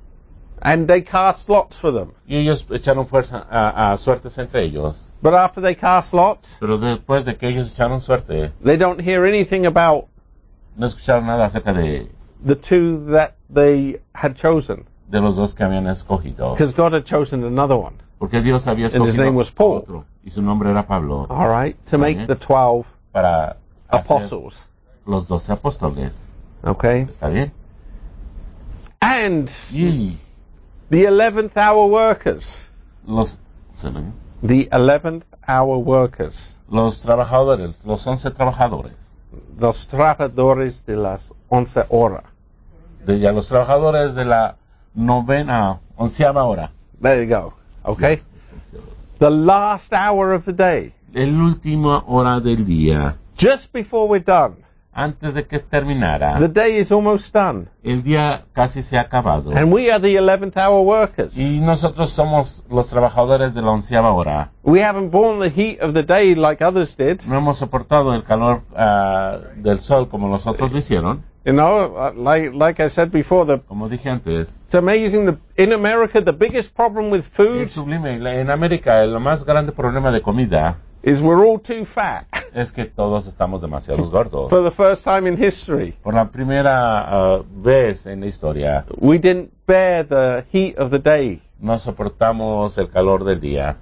S2: And they cast lots for them.
S1: Y ellos echaron fuerza a, a suertes entre ellos.
S2: But after they cast lots,
S1: Pero después de que ellos echaron suerte,
S2: they don't hear anything about
S1: no escucharon nada acerca de,
S2: the two that they had chosen.
S1: de los dos que habían escogido.
S2: Because God had chosen another one.
S1: Porque Dios había
S2: And his
S1: escogido
S2: name was
S1: a
S2: Paul.
S1: otro. Y su nombre era Pablo.
S2: All right? To
S1: Está
S2: make
S1: bien.
S2: the twelve
S1: Para hacer
S2: apostles.
S1: los doce apóstoles.
S2: Okay?
S1: ¿Está bien?
S2: And
S1: Y
S2: the eleventh hour workers.
S1: los,
S2: The eleventh hour workers.
S1: los trabajadores, los once trabajadores.
S2: Los trabajadores de las once horas.
S1: De, ya los trabajadores de la novena, onceava hora.
S2: There you go. Okay?
S1: Yes, onceava hora.
S2: The last hour of the day.
S1: El última hora del día.
S2: Just before we're done.
S1: Antes de que terminara.
S2: The day is almost done.
S1: El día casi se ha acabado.
S2: And we are the eleventh hour workers.
S1: Y nosotros somos los trabajadores de la onceava hora.
S2: We haven't borne the heat of the day like others did.
S1: No hemos soportado el calor ah, del sol como los otros lo hicieron.
S2: You know, uh, like like I said before, the,
S1: Como dije antes,
S2: it's amazing. The, in America, the biggest problem with food
S1: es sublime. En América, el más grande problema de comida
S2: is we're all too fat
S1: es que todos estamos demasiado gordos.
S2: for the first time in history.
S1: Por la primera ah, vez en la historia,
S2: We didn't bear the heat of the day.
S1: no soportamos el calor del día.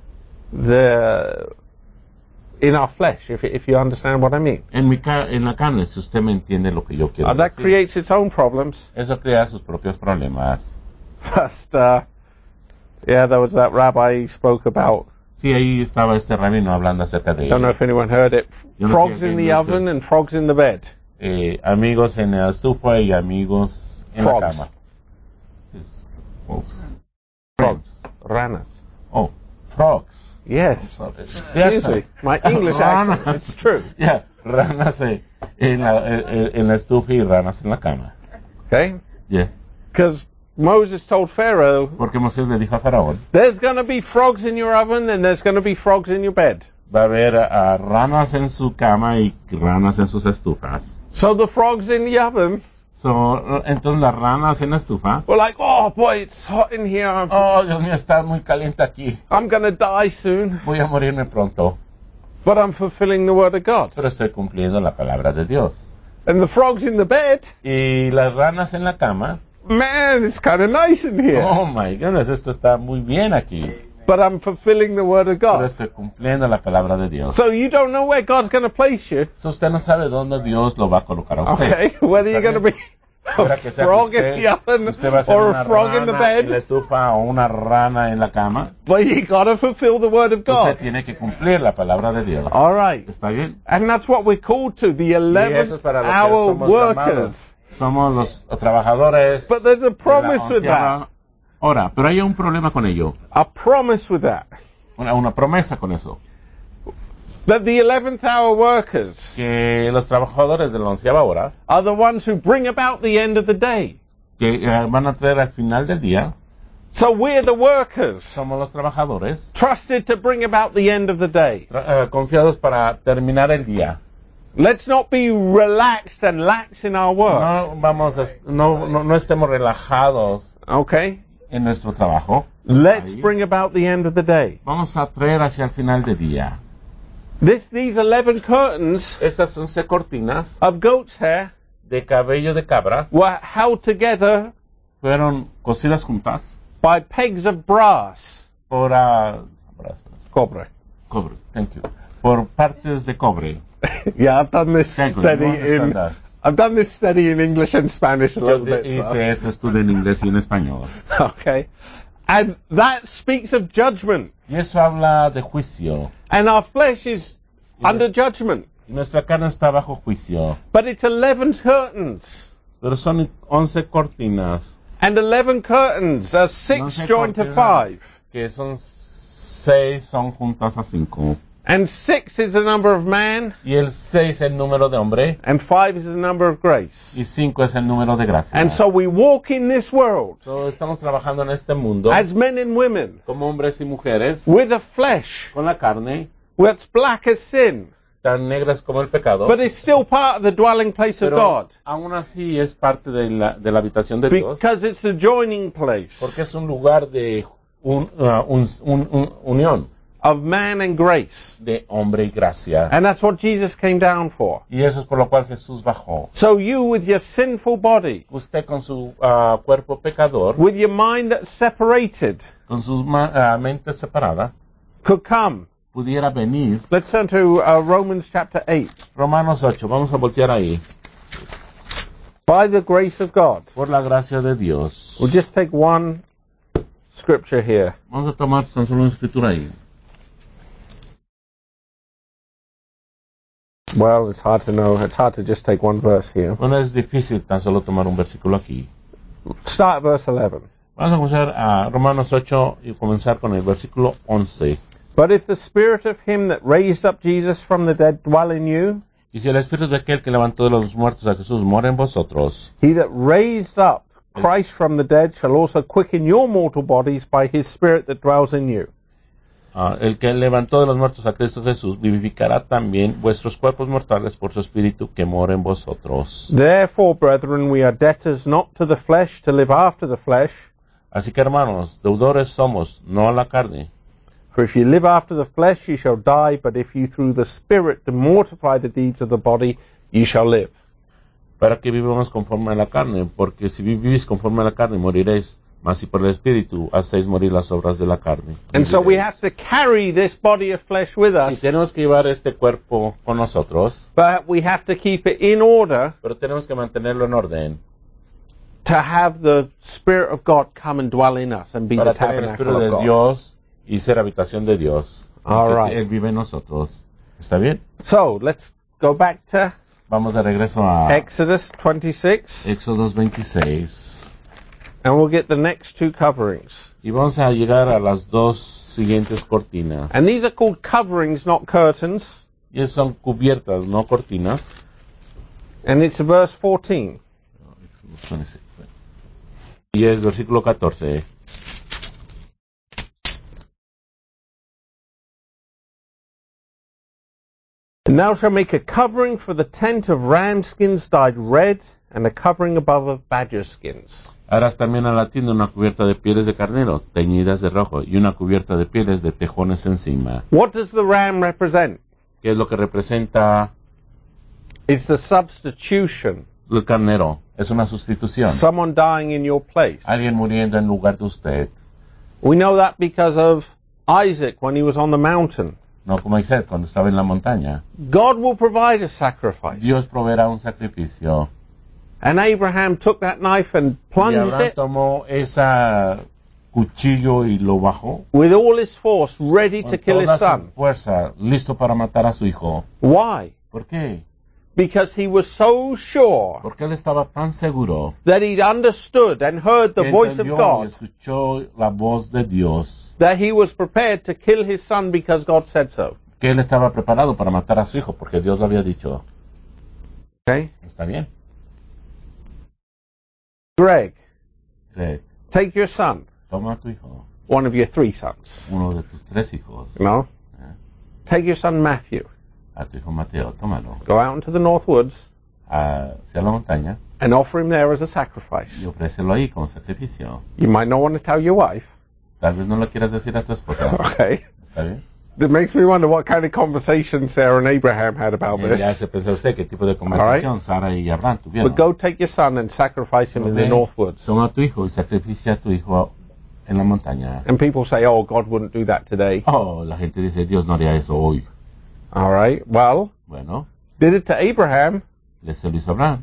S2: The in our flesh, if if you understand what I mean.
S1: En, mi ca- en la carne, si usted me entiende lo que yo quiero
S2: Uh, that
S1: decir.
S2: creates its own problems.
S1: Eso crea sus propios problemas.
S2: But uh, yeah, there was that rabbi he spoke about.
S1: Sí, ahí estaba este rabino hablando acerca de
S2: Don't know if anyone heard it.
S1: Yo no
S2: Frogs
S1: sé
S2: in
S1: qué
S2: the
S1: es lo
S2: oven
S1: que-
S2: and frogs in the bed.
S1: eh, amigos en la estufa y amigos en
S2: Frogs.
S1: la cama. Frogs.
S2: Frogs. Ranas.
S1: Oh, frogs.
S2: Yes.
S1: Sorry.
S2: Excuse me. My English accent.
S1: Ranas.
S2: It's true.
S1: Yeah, ranas eh, en la, eh, en la estufa y ranas en la cama.
S2: Okay?
S1: Yeah.
S2: Because Moses told Pharaoh,
S1: Porque Moisés le dijo a Faraón,
S2: there's going to be frogs in your oven and there's going to be frogs in your bed.
S1: va a haber ah, ranas en su cama y ranas en sus estufas.
S2: So the frogs in the oven
S1: So, entonces las ranas en la estufa.
S2: were like, oh boy, it's hot in here. I'm,
S1: Oh, Dios mío, está muy caliente aquí.
S2: I'm going to die soon.
S1: Voy a morirme pronto.
S2: But I'm fulfilling the word of God.
S1: Pero estoy cumpliendo la palabra de Dios.
S2: And the frogs in the bed,
S1: Y las ranas en la cama.
S2: man, it's kind of nice in here.
S1: Oh my goodness, esto está muy bien aquí.
S2: But I'm fulfilling the word of
S1: Pero
S2: God.
S1: estoy cumpliendo la palabra de Dios.
S2: So you don't know where God's going to place you.
S1: So usted no sabe dónde Dios lo va a colocar a usted.
S2: Okay, whether you're
S1: Está
S2: going to
S1: bien.
S2: be
S1: Fuera
S2: a
S1: que sea que
S2: frog in
S1: usted,
S2: the oven
S1: usted va a ser
S2: or
S1: una
S2: a frog in the
S1: rana en la
S2: bed,
S1: estufa o una rana en la cama.
S2: but you got to fulfill the word of
S1: Usted
S2: God.
S1: tiene que cumplir la palabra de Dios.
S2: All right.
S1: ¿Está bien?
S2: And that's what we're called to, the
S1: Y eso es
S2: eleventh
S1: para lo que
S2: hour
S1: somos
S2: workers.
S1: llamados. Somos los trabajadores
S2: But there's a
S1: de la
S2: promise with that.
S1: onceava hora. Pero hay un problema con ello.
S2: A promise with that.
S1: Una, una promesa con eso.
S2: That the eleventh hour workers
S1: Que los trabajadores de la onceava hora,
S2: are the ones who bring about the end of the day.
S1: que eh, van a traer al final del día,
S2: So we're the workers,
S1: somos los trabajadores
S2: trusted to bring about the end of the day.
S1: tra- eh, confiados para terminar el día.
S2: Let's not be relaxed and lax in our work.
S1: No vamos a, no, no, no estemos relajados
S2: Okay?
S1: en nuestro trabajo.
S2: Let's
S1: Ahí.
S2: bring about the end of the day.
S1: Vamos a traer hacia el final del día.
S2: This, these eleven curtains
S1: Estas once cortinas
S2: of goat's hair
S1: de cabello de cabra
S2: were held together
S1: fueron cosidas juntas
S2: by pegs of brass.
S1: por ah,
S2: Cobre.
S1: cobre, thank you, por partes de cobre.
S2: Yeah, I've done this
S1: Thank you.
S2: study
S1: You understand
S2: in
S1: that?
S2: I've done this study in English and Spanish a
S1: Yo
S2: little
S1: de-
S2: bit. so-
S1: hice este estudio en inglés y en español.
S2: Okay. And that speaks of judgment.
S1: Y eso habla de juicio.
S2: And our flesh is under judgment.
S1: Y nuestra carne está bajo juicio.
S2: But it's eleven curtains.
S1: Pero son once cortinas,
S2: And eleven curtains are six
S1: Once
S2: joined to
S1: cortinas.
S2: five.
S1: que son seis, son juntas a cinco.
S2: And six is the number of man,
S1: Y el seis es el número de hombre,
S2: and five is the number of grace.
S1: y cinco es el número de gracia.
S2: And so we walk in this world
S1: So, estamos trabajando en este mundo
S2: as men and women
S1: como hombres y mujeres,
S2: with a flesh
S1: con la carne
S2: that's black as sin,
S1: tan negras como el pecado,
S2: but it's still part of the dwelling place of
S1: pero
S2: God
S1: aún así es parte de la, de la habitación de Dios,
S2: because it's the joining place
S1: porque es un lugar de un, uh, un- un- un- unión
S2: of man and grace.
S1: de hombre y gracia.
S2: And that's what Jesus came down for.
S1: Y eso es por lo cual Jesús bajó.
S2: So you with your sinful body,
S1: Usted con su uh, cuerpo pecador,
S2: with your mind that's separated,
S1: con su ma- uh, mente separada,
S2: could come.
S1: pudiera venir.
S2: Let's turn to uh, Romans chapter eight.
S1: Romanos ocho, vamos a voltear ahí.
S2: By the grace of God.
S1: Por la gracia de Dios.
S2: We'll just take one scripture here.
S1: Vamos a tomar tan solo una escritura ahí.
S2: Well, it's hard to know. It's hard to just take one verse here.
S1: Bueno, es difícil tan solo tomar un versículo aquí.
S2: Start at verse eleven.
S1: Vamos a comenzar a Romanos ocho y comenzar con el versículo once.
S2: But if the spirit of him that raised up Jesus from the dead dwell in you,
S1: Y si el espíritu de aquel que levantó de los muertos a Jesús mora en vosotros,
S2: he that raised up Christ from the dead shall also quicken your mortal bodies by his spirit that dwells in you.
S1: ah, el que levantó de los muertos a Cristo Jesús vivificará también vuestros cuerpos mortales por su espíritu que mora en vosotros.
S2: Therefore, brethren, we are debtors not to the flesh to live after the flesh.
S1: Así que hermanos, deudores somos, no a la carne.
S2: For if you live after the flesh, you shall die, but if you through the Spirit do mortify the deeds of the body, you shall live.
S1: Para que vivamos conforme a la carne, porque si vivís conforme a la carne moriréis, mas si por el espíritu hacéis morir las obras de la carne.
S2: And so we
S1: viviréis.
S2: have to carry this body of flesh with
S1: Y
S2: us,
S1: tenemos que llevar este cuerpo con nosotros,
S2: but we have to keep it in order
S1: pero tenemos que mantenerlo en orden
S2: to have the Spirit of God come and dwell in us and be the
S1: para tener el
S2: tabernacle
S1: espíritu
S2: of
S1: de
S2: God.
S1: Dios y ser habitación de Dios.
S2: All
S1: Que
S2: right.
S1: Él vive en nosotros. ¿Está bien?
S2: So let's go back to
S1: Vamos de regreso a
S2: Exodus twenty-six,
S1: Éxodo veintiséis.
S2: and we'll get the next two coverings.
S1: Y vamos a llegar a las dos siguientes cortinas.
S2: And these are called coverings, not curtains.
S1: Y son cubiertas, no cortinas.
S2: And it's verse fourteen.
S1: Y es versículo catorce.
S2: And thou shalt make a covering for the tent of ram skins dyed red, and a covering above of badger skins.
S1: Harás también a la tienda una cubierta de pieles de carnero, teñidas de rojo, y una cubierta de pieles de tejones encima.
S2: What does the ram represent?
S1: ¿Qué es lo que representa
S2: It's the substitution.
S1: el carnero? Es una sustitución.
S2: Someone dying in your place.
S1: Alguien muriendo en lugar de usted.
S2: We know that because of Isaac when he was on the mountain.
S1: No como Isaac cuando estaba en la montaña.
S2: God will provide a sacrifice.
S1: Dios proveerá un sacrificio.
S2: And Abraham took that knife and
S1: Y
S2: plunged
S1: Abraham
S2: it
S1: tomó ese cuchillo y lo bajó.
S2: with all his force, ready to
S1: Con
S2: kill his
S1: toda su
S2: son.
S1: fuerza, listo para matar a su hijo.
S2: Why?
S1: ¿Por qué?
S2: Because he was so sure
S1: Porque él estaba tan seguro
S2: that he'd understood and heard the
S1: que
S2: voice of
S1: entendió y
S2: God
S1: escuchó la voz de Dios,
S2: that he was prepared to kill his son because God said so.
S1: que él estaba preparado para matar a su hijo porque Dios lo había dicho.
S2: Okay?
S1: ¿Está bien?
S2: Greg,
S1: Greg,
S2: take your son,
S1: toma a tu hijo,
S2: one of your three sons.
S1: uno de tus tres hijos,
S2: No?
S1: ¿eh?
S2: Take your son Matthew.
S1: a tu hijo Mateo, tómalo,
S2: Go out into the north woods
S1: hacia la montaña
S2: and offer him there as a
S1: y
S2: sacrifice.
S1: ofrécelo ahí como sacrificio.
S2: You might not want to tell your wife.
S1: Tal vez no lo quieras decir a tu esposa.
S2: Okay.
S1: ¿Está bien?
S2: It makes me wonder what kind of conversation Sarah and Abraham had about
S1: Y ya
S2: this.
S1: se pensó usted qué tipo de conversación Sara y Abraham tuvieron.
S2: But go take your son and sacrifice him in the
S1: Ve,
S2: north woods.
S1: toma a tu hijo y sacrificia a tu hijo en la montaña.
S2: And people say, oh, God wouldn't do that today.
S1: Oh, la gente dice, Dios no haría eso hoy.
S2: All right. Well,
S1: Bueno,
S2: did it to Abraham.
S1: le se lo hizo a Abraham.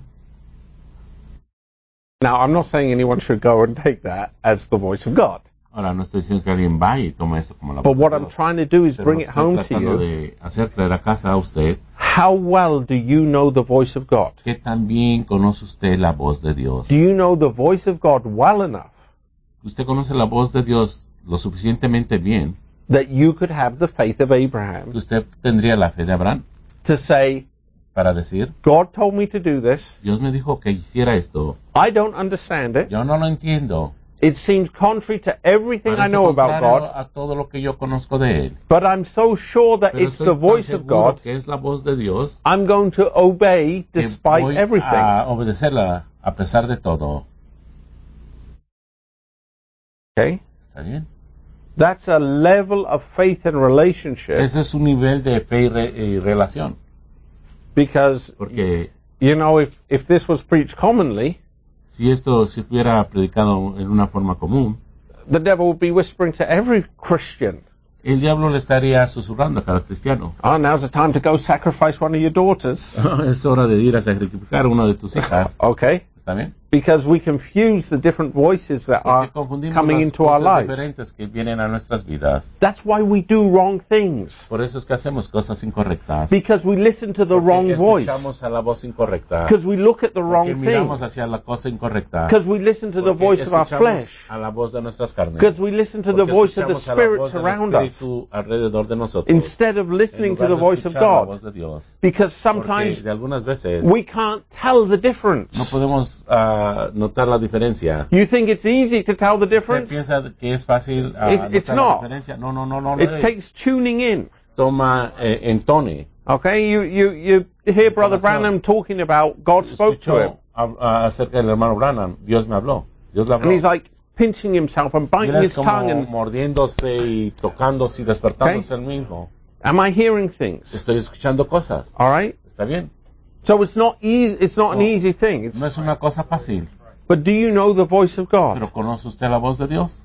S2: Now, I'm not saying anyone should go and take that as the voice of God.
S1: Ahora, no estoy diciendo que alguien vaya y tome esto como la
S2: But
S1: voz
S2: what
S1: de
S2: I'm
S1: Dios.
S2: trying to do is
S1: Pero
S2: bring
S1: lo
S2: it
S1: estoy
S2: home to
S1: tratando
S2: you.
S1: de hacer traer a casa a usted.
S2: How well do you know the voice of God?
S1: Que también conoce usted la voz de Dios.
S2: Do you know the voice of God well enough
S1: Usted conoce la voz de Dios lo suficientemente bien
S2: that you could have the faith of Abraham
S1: que usted tendría la fe de Abraham
S2: to say,
S1: para decir,
S2: God told me to do this.
S1: Dios me dijo que hiciera esto.
S2: I don't understand it.
S1: Yo no lo entiendo.
S2: It seems contrary to everything I
S1: Parece
S2: know about
S1: contrario
S2: God,
S1: a todo lo que yo conozco de él.
S2: but I'm so sure that
S1: Pero
S2: it's
S1: estoy
S2: the
S1: tan
S2: voice of
S1: seguro
S2: God,
S1: que es la voz de Dios
S2: I'm going to obey
S1: que
S2: despite
S1: voy
S2: everything.
S1: a obedecerla a pesar de todo.
S2: Okay?
S1: ¿Está bien?
S2: That's a level of faith and relationship
S1: Ese es un nivel de fe y, re- y relación.
S2: because,
S1: Porque
S2: you know, if, if this was preached commonly,
S1: si esto se hubiera predicado en una forma común,
S2: the devil would be whispering to every Christian,
S1: el diablo le estaría susurrando a cada cristiano.
S2: oh, now's the time to go sacrifice one of your daughters.
S1: Es hora de ir a sacrificar a una de tus hijas.
S2: Okay?
S1: ¿Está bien?
S2: Because we confuse the different voices that are
S1: Porque confundimos
S2: coming
S1: las
S2: into our
S1: cosas
S2: lives.
S1: diferentes que vienen a nuestras vidas.
S2: That's why we do wrong things.
S1: Por eso es que hacemos cosas incorrectas.
S2: Because we listen to the
S1: Porque
S2: wrong voice.
S1: escuchamos a la voz incorrecta.
S2: Because we look at the
S1: Porque
S2: wrong
S1: miramos
S2: thing.
S1: hacia la cosa incorrecta.
S2: Because we listen to the
S1: Porque
S2: voice of our
S1: escuchamos
S2: flesh.
S1: a la voz de nuestras carnes.
S2: Because we listen to the
S1: Porque
S2: voice of the
S1: escuchamos a la voz
S2: spirits
S1: del
S2: around us.
S1: Espíritu alrededor de nosotros.
S2: Instead of
S1: En
S2: listening to
S1: lugar
S2: the
S1: de
S2: voice of
S1: escuchar la
S2: God.
S1: voz de Dios.
S2: Because
S1: Porque
S2: sometimes
S1: de algunas veces
S2: we can't tell the
S1: no
S2: difference.
S1: podemos ah, notar la diferencia.
S2: You think it's easy to tell the
S1: ¿Usted
S2: difference?
S1: piensa que es fácil ah,
S2: It- it's
S1: notar la
S2: not.
S1: diferencia? No, no, no, no lo
S2: It
S1: es.
S2: takes tuning in.
S1: Toma eh, entone.
S2: Okay, you, you, you hear Brother
S1: Información.
S2: Branham talking about God spoke to him.
S1: Escuchó a- a- acerca del hermano Branham. Dios me habló. Dios le habló.
S2: And he's like pinching himself and
S1: Y
S2: biting
S1: él
S2: his
S1: es como
S2: tongue and,
S1: mordiéndose y tocándose y despertándose el mismo.
S2: am I hearing things?
S1: Estoy escuchando cosas.
S2: All right?
S1: ¿Está bien?
S2: So it's not easy, it's not an
S1: So,
S2: easy thing. It's,
S1: No es una cosa fácil.
S2: but do you know the voice of God?
S1: Pero ¿conoce usted la voz de Dios?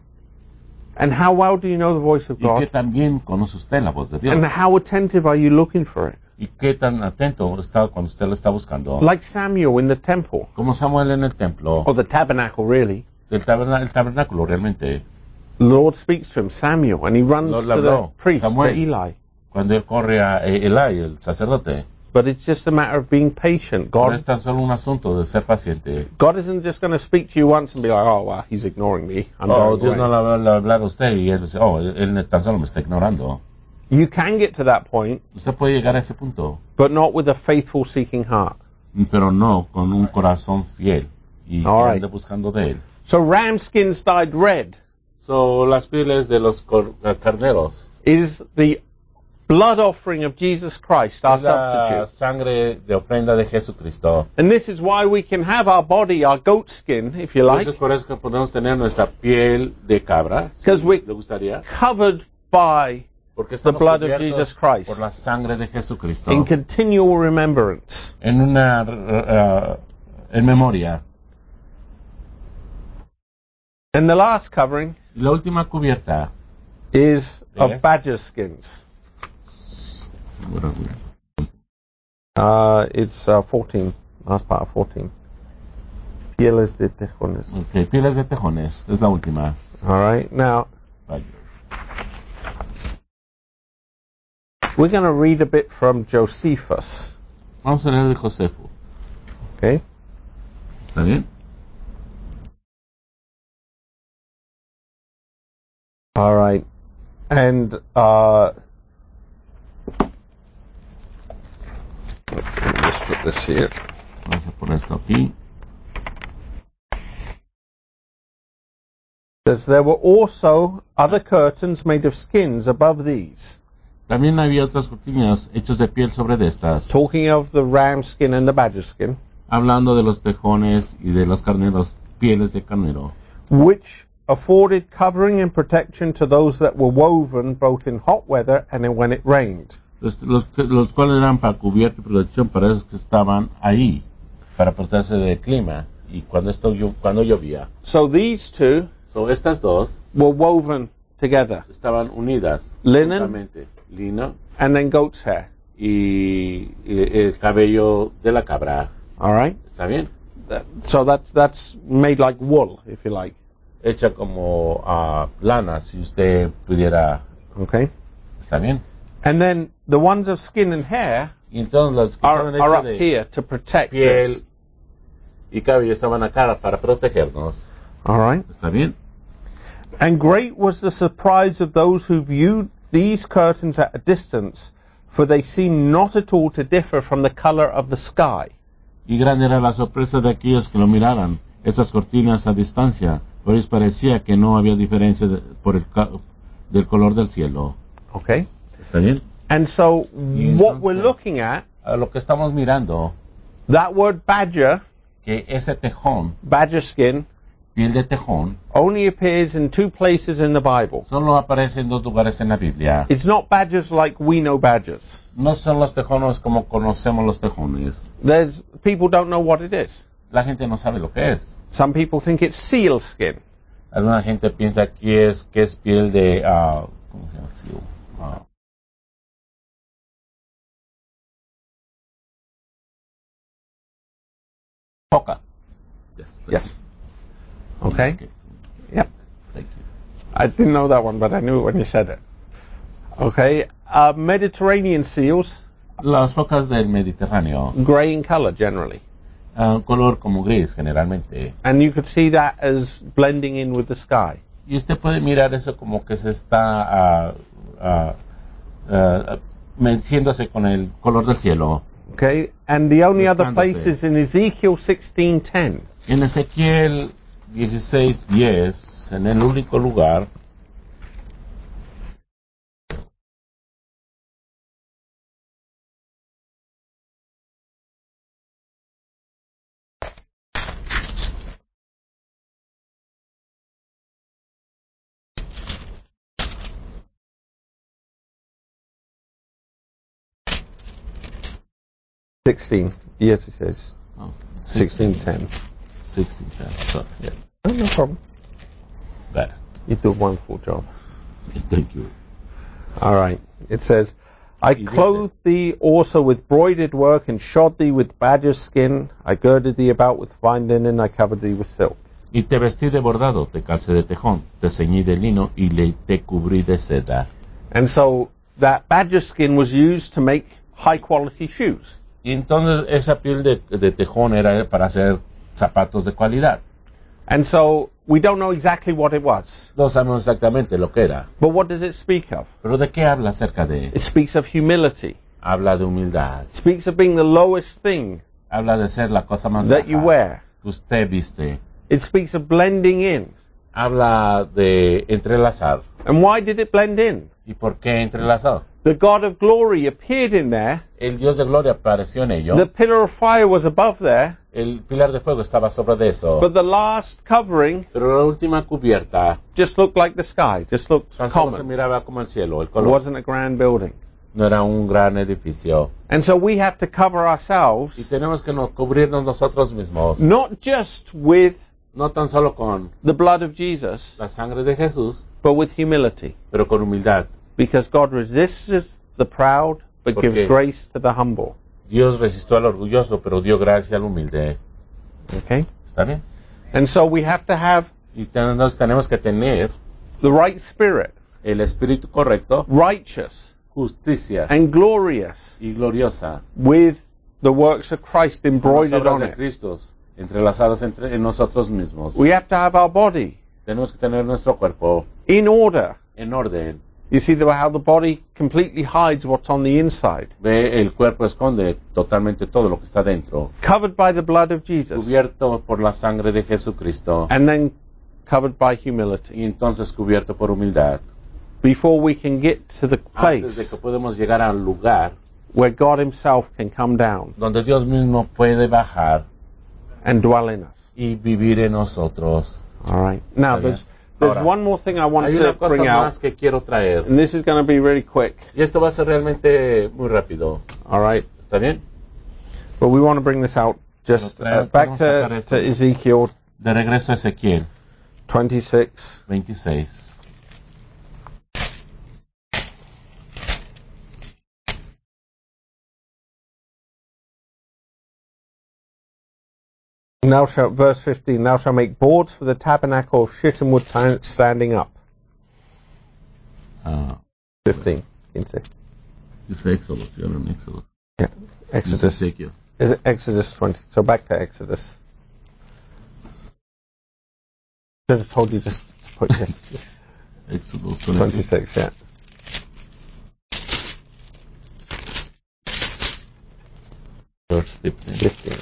S2: And how well do you know the voice of
S1: ¿Y qué
S2: God?
S1: tan bien conoce usted la voz de Dios?
S2: And how attentive are you looking for it?
S1: ¿Y qué tan atento está cuando usted lo está buscando?
S2: Like Samuel in the temple,
S1: Como Samuel en el templo,
S2: or the tabernacle really.
S1: del taberna- el tabernáculo realmente.
S2: The Lord speaks to him, Samuel, and he runs
S1: Lord
S2: to the
S1: habló,
S2: priest, to
S1: Samuel.
S2: Eli.
S1: Cuando él corre a eh, Eli, el sacerdote.
S2: But it's just a matter of being patient.
S1: No
S2: God
S1: es tan solo un asunto de ser paciente.
S2: God isn't just going to speak to you once and be like, oh, well, he's ignoring me. I'm
S1: Oh,
S2: going
S1: Dios no
S2: away.
S1: le va le va a hablar a usted y él dice, oh, él, él tan solo me está ignorando.
S2: You can get to that point,
S1: Usted puede llegar a ese punto,
S2: but not with a faithful seeking heart.
S1: pero no con un corazón fiel y que
S2: All right.
S1: ande buscando de él.
S2: So ram skins dyed red
S1: So, las pieles de los cor- carneros
S2: is the blood offering of Jesus Christ, our
S1: Es la
S2: substitute.
S1: sangre de ofrenda de Jesucristo.
S2: And this is why we can have our body, our goat skin, if you like,
S1: Entonces por eso que podemos tener nuestra piel de cabra, si
S2: Because we-
S1: le gustaría,
S2: covered by
S1: porque estamos
S2: the blood of
S1: cubiertos
S2: Jesus Christ.
S1: por la sangre de Jesucristo.
S2: in continual remembrance.
S1: En una, uh, en memoria.
S2: And the last covering
S1: Y la última cubierta.
S2: is of
S1: Yes.
S2: badger skins. Uh, it's uh, fourteen. Last part of fourteen. Pieles de tejones.
S1: Ok, pieles de tejones, es la última.
S2: All right. Now,
S1: Vaya.
S2: we're going to read a bit from Josephus.
S1: Vamos a leer de Josefo.
S2: Okay.
S1: ¿Está bien?
S2: All right. And uh, let me just put this here.
S1: Vamos a poner esto aquí.
S2: Says there were also other curtains made of skins above these.
S1: También había otras cortinas hechas de piel sobre de estas.
S2: Talking of the ram skin and the badger skin,
S1: Hablando de los tejones y de los carneros, pieles de carnero.
S2: which afforded covering and protection to those that were woven both in hot weather and in when it rained.
S1: Los, los, los cuales eran para cubierta y protección para esos que estaban ahí, para protegerse del clima y cuando esto llo- cuando llovía.
S2: So these two
S1: So, estas dos
S2: were woven together,
S1: estaban unidas.
S2: Linen.
S1: Juntamente. Lino
S2: and then goat's hair.
S1: y, y el cabello de la cabra.
S2: All right.
S1: ¿Está bien?
S2: That, so that's that's made like wool, if you like.
S1: Hecha como uh, lana, si usted pudiera.
S2: Okay.
S1: ¿Está bien?
S2: And then the ones of skin and hair
S1: Y entonces las que
S2: are,
S1: estaban
S2: are
S1: hechas
S2: up
S1: de
S2: here to protect
S1: piel
S2: this.
S1: y cabello estaban acá para protegernos.
S2: All right.
S1: ¿Está bien?
S2: And great was the surprise of those who viewed these curtains at a distance, for they seemed not at all to differ from the color of the sky.
S1: Y grande era la sorpresa de aquellos que lo miraran, esas cortinas a distancia, por ellos parecía que no había diferencia de- por el ca- del color del cielo.
S2: Okay.
S1: ¿Está bien?
S2: And so
S1: Y
S2: what we're
S1: entonces-
S2: looking at,
S1: A lo que estamos mirando,
S2: that word badger,
S1: que ese tejón,
S2: badger skin,
S1: piel de tejón,
S2: only appears in two places in the Bible.
S1: solo aparece en dos lugares en la Biblia.
S2: It's not badgers like we know badgers.
S1: No son los tejones como conocemos los tejones.
S2: There's people don't know what it is.
S1: La gente no sabe lo que es.
S2: Some people think it's seal skin.
S1: Alguna gente piensa que es, que es piel de, ah, ¿cómo se llama? Seal. Ah, foca. Yes. thank
S2: Yes.
S1: you.
S2: Okay. Yep.
S1: Thank you.
S2: I didn't know that one, but I knew it when you said it. Okay. Uh, Mediterranean seals,
S1: Las focas del Mediterráneo,
S2: grey in color generally.
S1: ah, color como gris generalmente.
S2: And you could see that as blending in with the sky.
S1: Y usted puede mirar eso como que se está ah, ah, ah, meciéndose con el color del cielo.
S2: Okay. And the only other
S1: Mezclándose.
S2: place is in Ezekiel sixteen ten.
S1: En Ezequiel dieciséis diez, en el único lugar,
S2: sixteen. Yes, it says.
S1: oh,
S2: sixteen ten.
S1: sixteen ten, sorry.
S2: Yeah. Oh, no problem.
S1: Better.
S2: You do a wonderful job.
S1: Thank you.
S2: All right. It says, I
S1: dice-
S2: clothed thee also with broidered work and shod thee with badger's skin. I girded thee about with fine linen. I covered thee with silk.
S1: Y te vestí de bordado, te calcé de tejón, te ceñí de lino y le te cubrí de seda.
S2: And so that badger skin was used to make high quality shoes.
S1: Y entonces esa piel de, de tejón era para hacer zapatos de cualidad.
S2: And so we don't know exactly what it was.
S1: No sabemos exactamente lo que era.
S2: But what does it speak of?
S1: Pero ¿de qué habla acerca de?
S2: It speaks of humility.
S1: Habla de humildad.
S2: It speaks of being the lowest thing
S1: Habla de ser la cosa más
S2: that you
S1: baja
S2: wear.
S1: que usted viste.
S2: It speaks of blending in.
S1: Habla de entrelazar.
S2: And why did it blend in?
S1: ¿Y por qué entrelazar?
S2: The God of glory appeared in there.
S1: El Dios de gloria apareció en ello.
S2: The pillar of fire was above there.
S1: El pilar de fuego estaba sobre de eso.
S2: But the last covering
S1: Pero la última cubierta
S2: just looked like the sky, just looked
S1: tan solo se
S2: common.
S1: miraba como el cielo, el
S2: It
S1: color.
S2: wasn't a grand building.
S1: No era un gran edificio.
S2: And so we have to cover
S1: Y
S2: ourselves
S1: tenemos que no, cubrirnos nosotros mismos.
S2: not just with
S1: No tan solo con
S2: the blood of Jesus,
S1: la sangre de Jesús,
S2: but with humility.
S1: pero con humildad.
S2: Because God resists the proud, but
S1: Porque
S2: gives grace to the humble.
S1: Dios resistió al orgulloso, pero dio gracia al humilde.
S2: Okay?
S1: ¿Está bien?
S2: And so we have to have
S1: Y tenemos, tenemos que tener
S2: the right spirit,
S1: el espíritu correcto,
S2: righteous
S1: justicia
S2: and glorious,
S1: y gloriosa,
S2: with the works of Christ
S1: con las
S2: embroidered
S1: obras
S2: on
S1: de
S2: it.
S1: Cristo entrelazadas entre en nosotros mismos.
S2: We have to have our body
S1: Tenemos que tener nuestro cuerpo
S2: in order.
S1: en orden.
S2: You see the, how the body completely hides what's on the inside.
S1: Ve, el cuerpo esconde totalmente todo lo que está dentro,
S2: Covered by the blood of Jesus.
S1: cubierto por la sangre de Jesucristo
S2: And then covered by humility.
S1: y entonces cubierto por humildad.
S2: Before we can get to the
S1: Antes de
S2: place
S1: que podemos llegar al lugar
S2: where God himself can come down
S1: donde Dios mismo puede bajar
S2: and dwell in us.
S1: y vivir en nosotros.
S2: All right. Now,
S1: Está bien.
S2: there's, there's
S1: Ahora,
S2: one more thing I want
S1: Hay
S2: to
S1: una cosa
S2: bring
S1: más
S2: out,
S1: que quiero traer
S2: and this is going to be really quick.
S1: y esto va a ser realmente muy rápido.
S2: All right.
S1: ¿Está bien?
S2: But we want to bring this out just
S1: Pero trae-
S2: uh, back
S1: queremos sacar
S2: to,
S1: esto.
S2: to Ezekiel
S1: De regreso a Ezequiel
S2: twenty-six.
S1: veintiséis.
S2: Thou shalt, verse fifteen, thou shalt make boards for the tabernacle of shittim wood t- standing up.
S1: Ah,
S2: fifteen. quince.
S1: dice Éxodo, ¿sí? Ahora en Éxodo.
S2: Yeah.
S1: Dice
S2: Exodus.
S1: Ezequiel.
S2: Is it Exodus twenty? So back to Exodus. Should have told you just to put your
S1: Éxodo twenty-six.
S2: twenty-six, yeah.
S1: Verse fifteen.
S2: fifteen.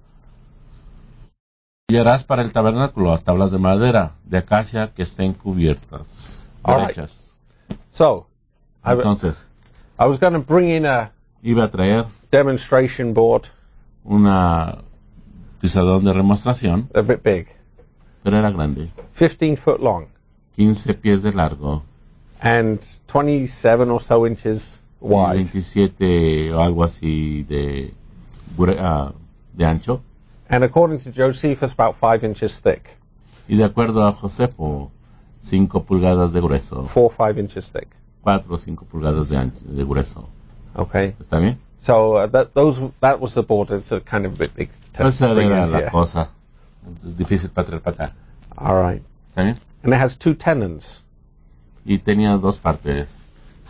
S1: Y harás para el tabernáculo tablas de madera, de acacia que estén cubiertas,
S2: All right.
S1: derechas.
S2: So, I, w-
S1: Entonces,
S2: I was going to bring in a
S1: iba a traer
S2: demonstration board,
S1: una pisadón de demostración,
S2: a bit big,
S1: pero era grande,
S2: fifteen foot long,
S1: quince pies de largo,
S2: and twenty-seven or so inches
S1: y
S2: wide.
S1: veintisiete o algo así de, gure- ah, de ancho,
S2: And according to Josephus, about five inches thick,
S1: y de acuerdo a Josefo, cinco pulgadas de grueso,
S2: four or five inches thick.
S1: cuatro o cinco pulgadas de, ancho, de grueso.
S2: Okay.
S1: ¿Está bien?
S2: So uh, that those that was the board. It's a kind of a bit big to
S1: Esa
S2: bring
S1: era
S2: in
S1: la
S2: here.
S1: cosa. Es difícil para traer para acá.
S2: All right.
S1: ¿Está bien?
S2: And it has two tenons,
S1: Y tenía dos partes,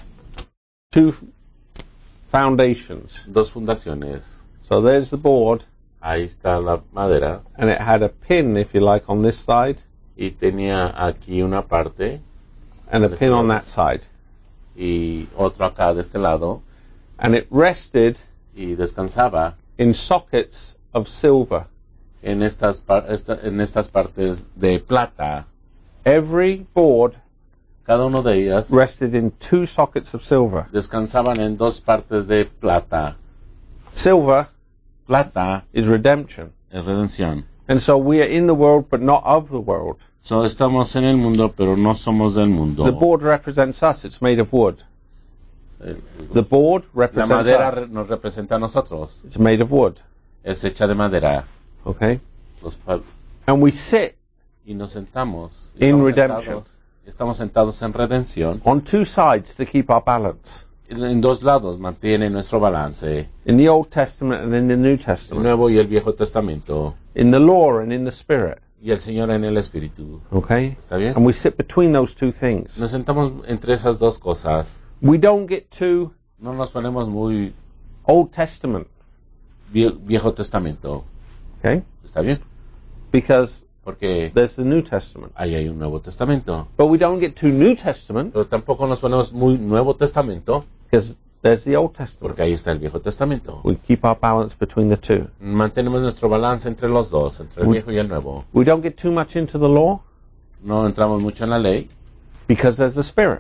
S2: two foundations.
S1: dos fundaciones.
S2: So there's the board,
S1: Ahí está la madera.
S2: and it had a pin, if you like, on this side,
S1: Y tenía aquí una parte
S2: and a
S1: This
S2: pin on
S1: lado.
S2: that side,
S1: y otro acá de este lado.
S2: and it rested
S1: Y descansaba
S2: in sockets of silver.
S1: en estas, par- esta- en estas partes de plata.
S2: Every board
S1: Cada uno de ellas
S2: rested in two sockets of silver.
S1: descansaban en dos partes de plata.
S2: Silver
S1: Plata
S2: is redemption.
S1: es redención.
S2: And so we are in the world, but not of the world.
S1: So, estamos en el mundo, pero no somos del mundo.
S2: The board represents us. It's made of wood.
S1: El-
S2: The board
S1: La
S2: represents
S1: madera
S2: us.
S1: re- nos representa a nosotros.
S2: It's made of wood.
S1: Es hecha de madera.
S2: Okay?
S1: Los pa-
S2: And we sit
S1: y nos sentamos.
S2: In
S1: Estamos
S2: redemption.
S1: sentados, estamos sentados en redención.
S2: on two sides to keep our balance.
S1: En en dos lados mantiene nuestro balance.
S2: In the Old Testament and in the New
S1: El
S2: Testament.
S1: Nuevo y el Viejo Testamento.
S2: In the law and in the Spirit.
S1: Y el Señor en el Espíritu.
S2: Okay?
S1: ¿Está bien?
S2: And we sit between those two things.
S1: Nos sentamos entre esas dos cosas.
S2: We don't get too
S1: No nos ponemos muy
S2: Old Testament.
S1: vie- Viejo Testamento.
S2: Okay?
S1: ¿Está bien?
S2: Because
S1: Porque
S2: there's the New Testament.
S1: ahí hay un Nuevo Testamento.
S2: But we don't get too New Testament
S1: Pero tampoco nos ponemos muy Nuevo Testamento.
S2: because there's the Old Testament.
S1: Porque ahí está el Viejo Testamento.
S2: We keep our balance between the two.
S1: Mantenemos nuestro balance entre los dos, entre el
S2: We-
S1: Viejo y el Nuevo.
S2: We don't get too much into the law
S1: No entramos mucho en la ley.
S2: because there's the Spirit.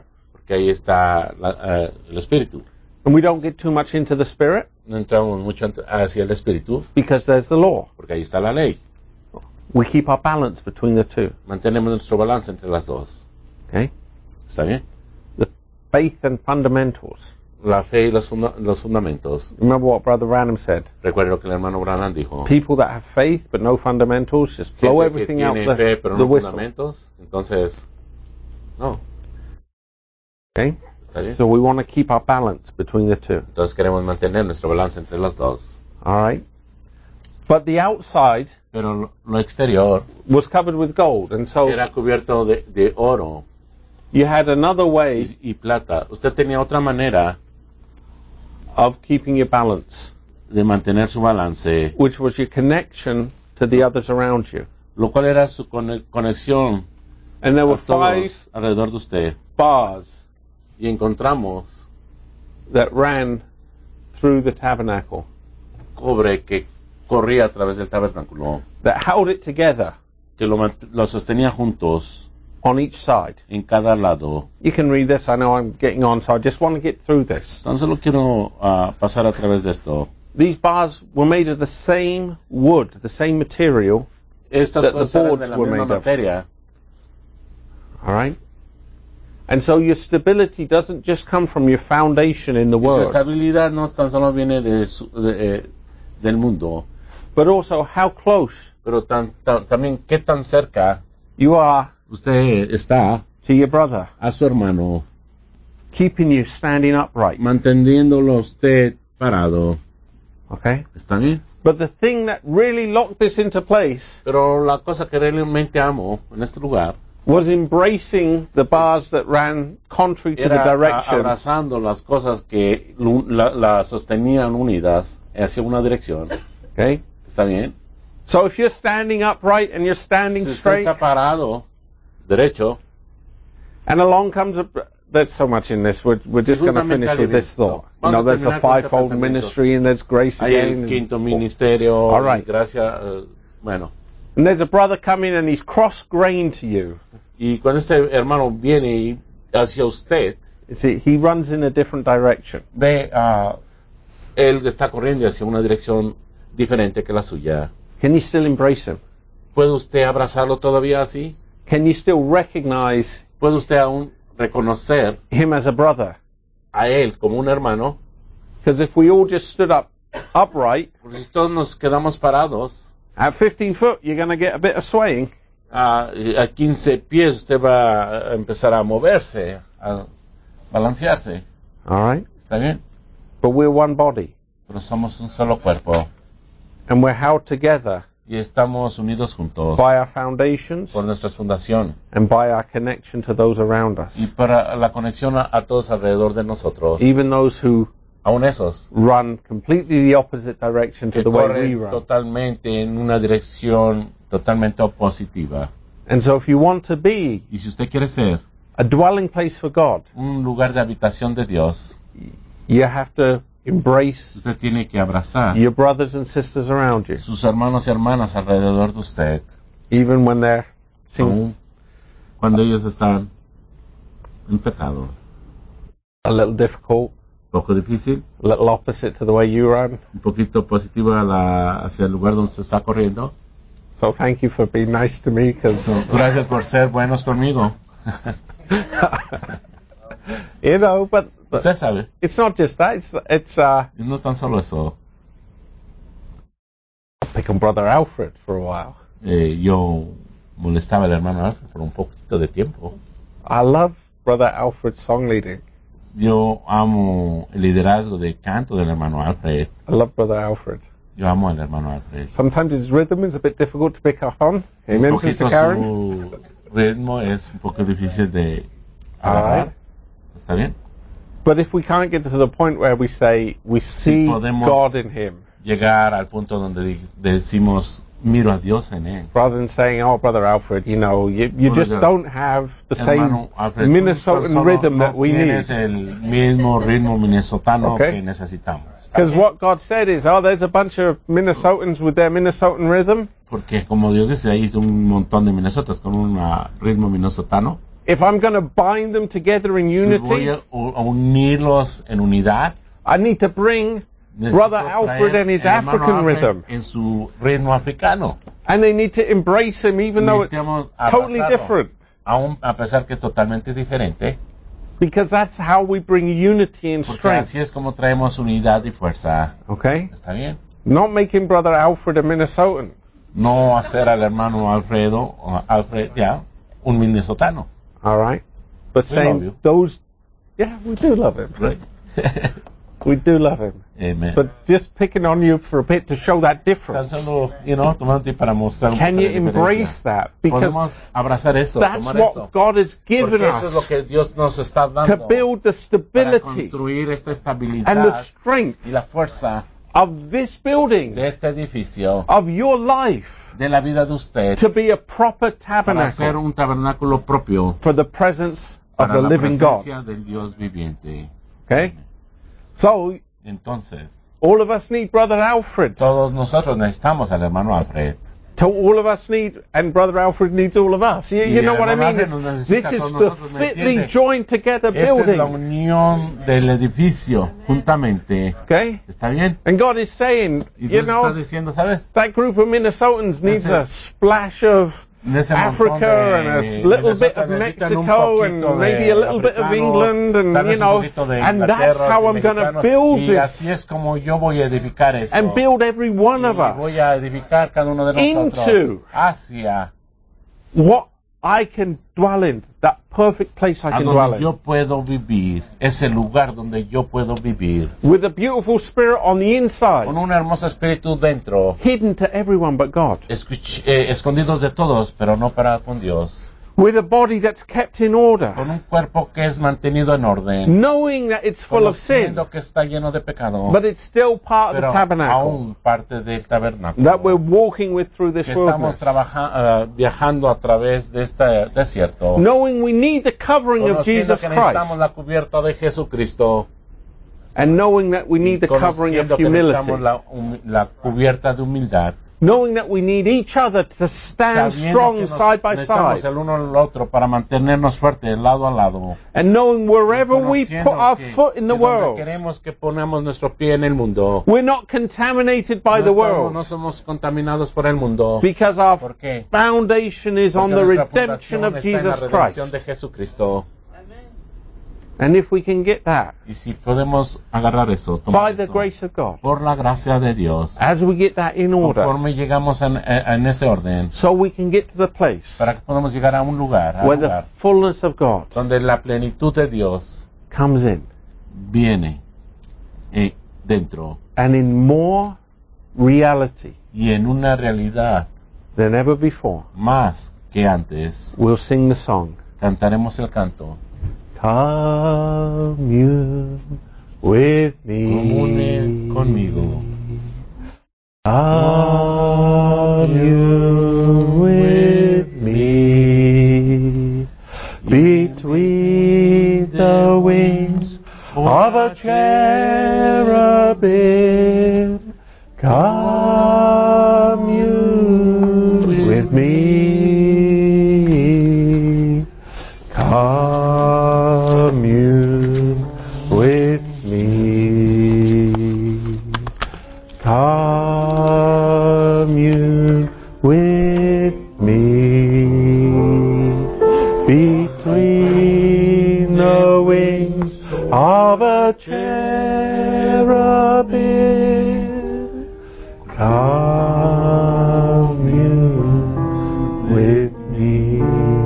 S1: que ahí está la, uh, el espíritu.
S2: And we don't get too much into the spirit
S1: No entramos mucho hacia el espíritu
S2: because there's the law.
S1: porque ahí está la ley.
S2: We keep our balance between the two.
S1: Mantenemos nuestro balance entre las dos.
S2: Okay?
S1: ¿Está bien?
S2: The faith and fundamentals.
S1: La fe y los, funda los fundamentos.
S2: Remember what Brother Branham said?
S1: Recuerdo lo que el hermano Branham dijo.
S2: People that have faith but no fundamentals just blow
S1: Gente
S2: everything
S1: que
S2: out
S1: tiene
S2: the,
S1: fe pero
S2: the
S1: no
S2: whistle.
S1: fundamentos, entonces no.
S2: Okay?
S1: ¿Está bien?
S2: So we want to keep our balance between the two.
S1: Entonces queremos mantener nuestro balance entre las dos.
S2: All right? But the outside
S1: Pero lo, lo exterior
S2: was covered with gold, and so
S1: era cubierto de, de oro
S2: you had another way
S1: y, y plata. Usted tenía otra manera
S2: of keeping your balance,
S1: de mantener su balance,
S2: which was your connection to the others around you.
S1: lo cual era su cone conexión
S2: And there were
S1: a todos
S2: five
S1: alrededor de usted.
S2: bars
S1: Y encontramos
S2: that ran through the tabernacle
S1: cobre que corría a través del tabernáculo,
S2: that held it together
S1: que lo, lo sostenía juntos
S2: on each side.
S1: en cada lado.
S2: You can read this. I know I'm getting on, so I just want to get through this.
S1: Entonces solo quiero uh, pasar a través de esto.
S2: These bars were made of the same wood, the same material.
S1: Estas
S2: That the
S1: cosas eran de
S2: boards
S1: la
S2: were
S1: misma
S2: made of.
S1: materia.
S2: All right? And so your stability doesn't just come from your foundation in the
S1: Y su
S2: Word,
S1: estabilidad no tan solo viene de su, de, eh, del mundo,
S2: but also how close
S1: pero tan, tan, también qué tan cerca
S2: you are
S1: usted está
S2: to your brother,
S1: a su hermano,
S2: keeping you standing upright.
S1: manteniéndolo usted parado.
S2: Okay?
S1: ¿Está bien?
S2: But the thing that really locked this into place
S1: Pero la cosa que realmente amo en este lugar
S2: was embracing the bars that ran contrary to the
S1: era a-
S2: direction
S1: abrazando las cosas que lu- la, la sostenían unidas hacia una dirección.
S2: okay?
S1: ¿Está bien?
S2: So if you're standing upright and you're standing
S1: Si usted
S2: straight,
S1: está parado, derecho,
S2: and along comes a... There's so much in this. We're, we're just going to finish with this thought. You know, there's a fivefold ministry, and there's grace
S1: hay
S2: again.
S1: el
S2: and-
S1: quinto ministerio,
S2: All right.
S1: y gracia, eh, bueno.
S2: And there's a brother coming and he's cross-grained to you.
S1: Y cuando este hermano viene y hacia usted,
S2: You see, he runs in a different direction.
S1: ve a él está corriendo hacia una dirección diferente que la suya.
S2: Can you still embrace him?
S1: ¿Puede usted abrazarlo todavía así?
S2: Can you still recognize
S1: ¿Puede usted aún reconocer
S2: him as a brother?
S1: a él como un hermano?
S2: Because if we all just stood up upright,
S1: Porque si todos nos quedamos parados,
S2: at fifteen foot, you're going to get a bit of swaying.
S1: a, a quince pies usted va a empezar a moverse, a balancearse.
S2: All right?
S1: ¿Está bien?
S2: But we're one body.
S1: Pero somos un solo cuerpo
S2: And we're held together
S1: y estamos unidos juntos
S2: by our foundations
S1: por nuestra fundación
S2: and by our connection to those around
S1: y
S2: us.
S1: para la conexión a, a todos alrededor de nosotros,
S2: Even those who
S1: aún esos
S2: run completely the opposite direction to
S1: que
S2: the way we
S1: corren
S2: run.
S1: totalmente en una dirección totalmente opositiva.
S2: And so if you want to be
S1: Y si usted quiere ser
S2: a dwelling place for God,
S1: un lugar de habitación de Dios,
S2: you have to embrace
S1: usted tiene que abrazar
S2: your brothers and sisters around you,
S1: sus hermanos y hermanas alrededor de usted,
S2: even when they're sin-
S1: aún cuando ellos están en pecado.
S2: a little difficult,
S1: Un poco difícil,
S2: a little opposite to the way you run.
S1: un poquito positivo a la, hacia el lugar donde usted está corriendo.
S2: So thank you for being nice to me, because
S1: So, gracias por ser buenos conmigo.
S2: you know. But, but
S1: Usted sabe,
S2: it's not just that. It's it's uh,
S1: y no es tan solo eso.
S2: pick on Brother Alfred for a while.
S1: Eh, yo molestaba al hermano Alfred por un poquito de tiempo.
S2: I love Brother Alfred's song leading.
S1: Yo amo el liderazgo de canto del hermano Alfred.
S2: I love Brother Alfred.
S1: Yo amo al hermano Alfred.
S2: Sometimes his rhythm is a bit difficult to pick up on.
S1: Un
S2: Amen,
S1: poquito
S2: Sister Karen.
S1: su ritmo es un poco difícil de
S2: All
S1: agarrar.
S2: right.
S1: ¿Está bien?
S2: But if we can't get to the point where we say we see
S1: podemos-
S2: God in him,
S1: Llegar al punto donde di- decimos, miro a Dios en él.
S2: rather than saying, "Oh, Brother Alfred, you know, you, you just
S1: Brother,
S2: don't have the same
S1: Hermano Alfred, tú tan
S2: Minnesotan
S1: solo
S2: rhythm
S1: no
S2: that we need."
S1: tienes el mismo ritmo minnesotano
S2: Okay.
S1: que necesitamos. ¿Está
S2: Because
S1: bien?
S2: what God said is, "Oh, there's a bunch of Minnesotans with their Minnesotan rhythm,
S1: Porque como Dios dice, hay un montón de Minnesotas con un ah, ritmo minnesotano.
S2: if I'm going to bind them together in
S1: si voy
S2: unity,
S1: a, a unirlos en unidad,
S2: I need to bring
S1: necesito
S2: Brother
S1: traer
S2: Alfred and his
S1: el hermano
S2: African
S1: Alfred
S2: rhythm.
S1: en su ritmo africano.
S2: And they need to embrace him even though it's
S1: Necesitamos
S2: totally
S1: abrazarlo,
S2: different.
S1: aún a pesar que es totalmente diferente,
S2: Because that's how we bring unity and
S1: porque
S2: strength.
S1: así es como traemos unidad y fuerza.
S2: Okay?
S1: ¿Está bien?
S2: Not making Brother Alfred a Minnesotan.
S1: No hacer al hermano Alfredo, o Alfred, ya, un minnesotano.
S2: All right? But
S1: We love
S2: saying
S1: you.
S2: those, yeah, we do love him.
S1: Right?
S2: We do love him.
S1: Amen.
S2: But just picking on you for a bit to show that
S1: Tan
S2: difference.
S1: solo, you know, tomándote para mostrar un
S2: Can
S1: poco
S2: you
S1: de
S2: embrace
S1: diferencia.
S2: that? Because
S1: Podemos abrazar eso,
S2: that's
S1: tomar
S2: what
S1: eso.
S2: God has given
S1: Porque eso es lo
S2: us
S1: que Dios nos está
S2: to
S1: dando
S2: build the
S1: para
S2: stability
S1: construir esta
S2: and the
S1: estabilidad
S2: strength
S1: y la fuerza
S2: of this building,
S1: de este edificio,
S2: of your life,
S1: de la vida de usted,
S2: to be a proper
S1: para hacer
S2: tabernacle
S1: un tabernáculo propio
S2: for the presence of
S1: para
S2: the
S1: la
S2: living God.
S1: presencia del Dios viviente.
S2: Okay? So,
S1: Entonces,
S2: all of us need Brother Alfred.
S1: todos nosotros necesitamos al hermano Alfred.
S2: So all of us need, and Brother Alfred needs all of us. You, you
S1: Y
S2: know
S1: el
S2: what I
S1: hermano
S2: mean?
S1: Alfred nos
S2: It's, this
S1: necesita a
S2: is
S1: todos
S2: the
S1: nosotros, ¿me
S2: fitly
S1: entiende?
S2: joined together
S1: Esta es la
S2: building.
S1: unión del edificio, juntamente.
S2: Okay?
S1: ¿Está bien?
S2: And God is saying,
S1: Y
S2: you
S1: Dios está
S2: know,
S1: diciendo, ¿sabes?
S2: that group of Minnesotans needs a splash of
S1: En ese montón
S2: Africa
S1: de
S2: and a little bit of
S1: Minnesota necesitan un
S2: Mexico
S1: poquito
S2: and maybe a
S1: de
S2: little bit of
S1: africanos,
S2: England and,
S1: tal
S2: you
S1: vez un
S2: know,
S1: poquito de
S2: and that's
S1: Inglaterra,
S2: how
S1: y
S2: I'm going to
S1: mexicanos,
S2: build
S1: y así
S2: this
S1: es como yo voy a edificar esto.
S2: and build every one of
S1: Y voy
S2: us
S1: a edificar cada uno de nosotros
S2: into
S1: hacia
S2: what I can dwell in, that perfect place I
S1: a
S2: can dwell
S1: donde
S2: in.
S1: yo puedo vivir, ese lugar donde yo puedo vivir,
S2: With a beautiful spirit on the inside,
S1: con un hermoso espíritu dentro,
S2: hidden to everyone but God.
S1: escuch- eh, escondidos de todos, pero no para con Dios,
S2: With a body that's kept in order,
S1: con un cuerpo que es mantenido en orden,
S2: knowing that it's full of sin,
S1: conociendo que está lleno de pecado,
S2: but it's still part of the
S1: pero
S2: tabernacle
S1: aún parte del tabernáculo,
S2: that we're walking with through this
S1: que estamos
S2: wilderness.
S1: trabaja- eh, viajando a través de este desierto,
S2: Knowing we need the covering of
S1: conociendo
S2: Jesus
S1: que necesitamos
S2: Christ,
S1: la cubierta de Jesucristo,
S2: and knowing that we need the covering of
S1: conociendo que
S2: humility,
S1: necesitamos la, hum- la cubierta de humildad,
S2: knowing that we need each other to stand
S1: sabiendo que
S2: strong
S1: nos
S2: side by
S1: necesitamos
S2: side,
S1: el uno al otro para mantenernos fuertes lado a lado,
S2: and knowing wherever we
S1: conociendo
S2: put our
S1: que-
S2: foot in the
S1: que donde
S2: world,
S1: queremos que ponamos nuestro pie en el mundo,
S2: we're not contaminated by
S1: no,
S2: the
S1: estamos-
S2: world,
S1: no somos contaminados por el mundo.
S2: because our
S1: ¿Por qué?
S2: foundation is on
S1: Porque
S2: the
S1: nuestra
S2: redemption
S1: fundación
S2: of
S1: está en la
S2: Jesus
S1: redención
S2: Christ.
S1: de Jesucristo.
S2: And if we can get that
S1: Y si podemos agarrar eso, tomar
S2: by the
S1: eso,
S2: grace of God,
S1: por la gracia de Dios,
S2: as we get that in order,
S1: conforme llegamos en, en ese orden,
S2: so we can get to the place
S1: para que podamos llegar a un lugar, a un
S2: where the
S1: lugar
S2: fullness of God
S1: donde la plenitud de Dios
S2: comes in,
S1: viene eh, dentro
S2: and in more reality
S1: y en una realidad
S2: than ever before,
S1: más que antes,
S2: we'll sing the song.
S1: cantaremos el canto.
S2: Commune with me.
S1: Comune conmigo.
S2: Commune with me. Between the wings of a cherubim. Commune with me. Commune with me. Commune with me. Between the wings of a cherubim. Commune with me.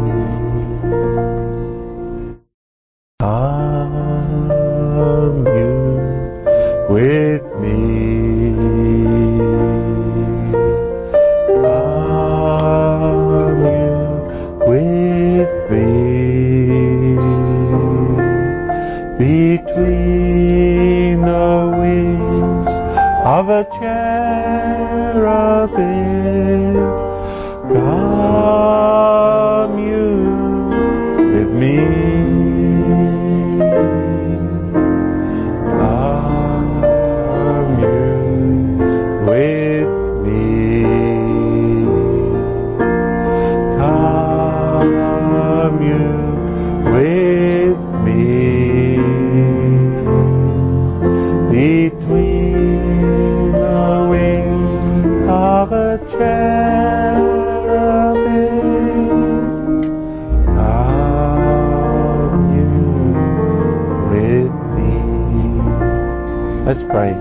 S2: Commune with me. Commune with me. Between the wings of a cherubim. Commune with me. Commune with me. Commune Let's pray.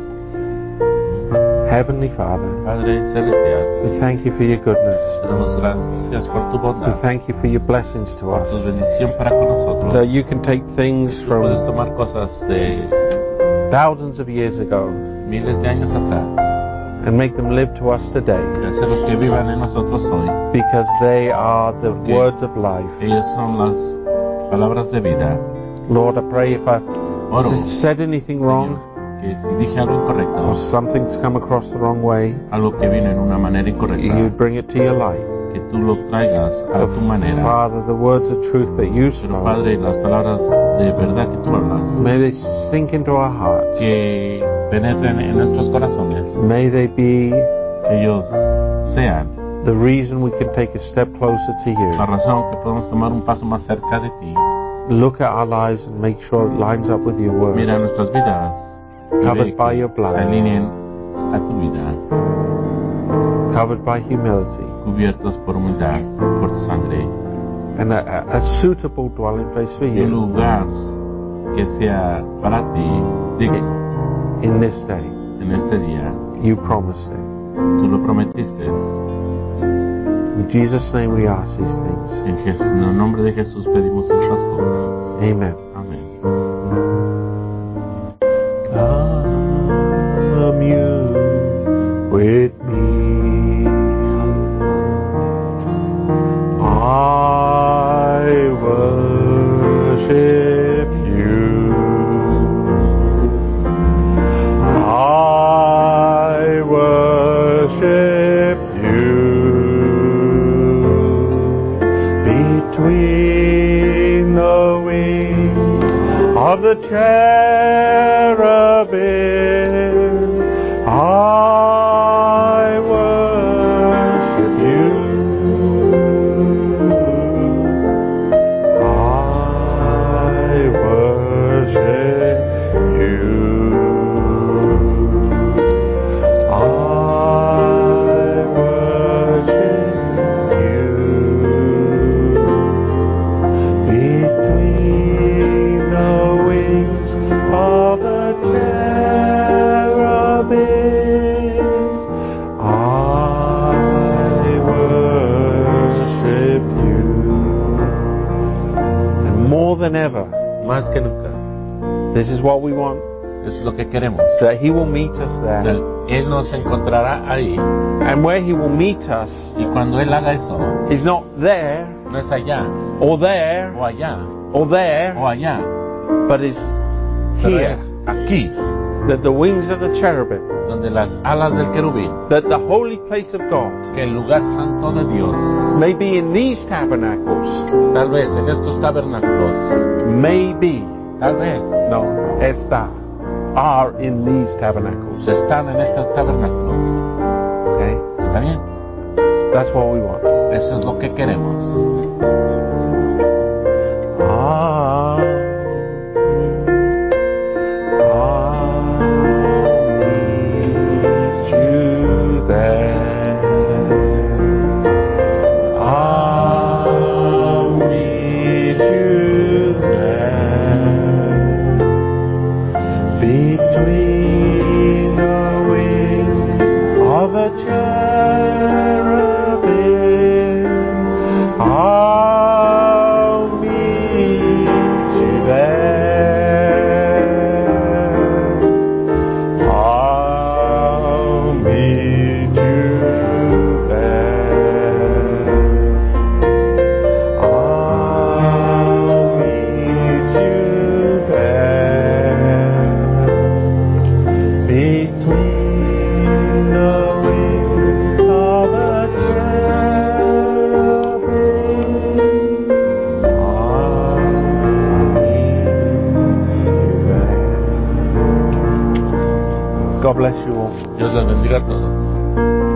S2: Heavenly Father,
S1: Padre Celestial,
S2: we thank you for your goodness.
S1: te damos gracias por tu
S2: We
S1: bondad,
S2: thank you for your blessings to
S1: por tu
S2: us.
S1: bendición para con nosotros.
S2: That you can take things
S1: Tú puedes
S2: from
S1: tomar cosas de
S2: thousands of years ago
S1: miles de años atrás
S2: and make them live to us today
S1: y hacerlos que vivan en nosotros hoy.
S2: because they are the
S1: Porque
S2: words of life.
S1: ellos son las palabras de vida.
S2: Lord, I pray if I
S1: Oro,
S2: s- said anything wrong
S1: Señor, que si dije algo incorrecto,
S2: or something's come across the wrong way,
S1: algo que vino en una manera incorrecta,
S2: you'd bring it to your light.
S1: que tú lo traigas a tu manera.
S2: Father, the words of truth that you
S1: Pero
S2: spoke,
S1: Padre, las palabras de verdad que tú hablas,
S2: may they sink into our hearts.
S1: que penetren en nuestros corazones,
S2: May they be
S1: que ellos sean
S2: the reason we can take a step closer to
S1: la
S2: you.
S1: razón que podemos tomar un paso más cerca de ti.
S2: Look at our lives and make sure it lines up with your word.
S1: Mira nuestras vidas, y
S2: Covered
S1: ve
S2: by
S1: que
S2: your blood.
S1: se alineen a tu vida,
S2: Covered by humility
S1: cubiertos por humildad, por tu sangre,
S2: and a, a, a suitable dwelling place for
S1: y un
S2: you
S1: lugar que sea para ti digno.
S2: in this day.
S1: En este día,
S2: You promised it.
S1: tú lo prometiste.
S2: In Jesus' name we ask these things.
S1: En, Jes- en el nombre de Jesús pedimos estas cosas.
S2: Amen.
S1: Amén.
S2: Commune with me. I worship you. I worship you. Between the wings of the cherubim, I worship you. I worship you. I worship you. Between the wings of the cherubim, I worship you. And more than ever,
S1: Más que nunca,
S2: this is what we want,
S1: es lo que queremos.
S2: that He will meet us there.
S1: Él nos encontrará ahí,
S2: And where He will meet us,
S1: y cuando Él haga eso,
S2: He's not there,
S1: no es allá,
S2: or there,
S1: o allá,
S2: or there,
S1: o allá,
S2: but is
S1: pero
S2: here.
S1: es aquí,
S2: That the wings of the cherubim,
S1: donde las alas del querubín,
S2: that the holy place of God
S1: que el lugar santo de Dios,
S2: may be in these tabernacles,
S1: tal vez en estos tabernáculos,
S2: may be,
S1: tal vez,
S2: no, está, are in these tabernacles.
S1: están en estos tabernáculos.
S2: Okay?
S1: ¿Está bien?
S2: That's what we want.
S1: Eso es lo que queremos.
S2: Ah, I'll meet you there. I'll meet you there. Between the wings of a cherubim, I'll meet you there. I'll meet you there. I'll meet you there. Between the wings of a cherubim, I'll meet you there. God bless you all.
S1: Dios les bendiga a todos.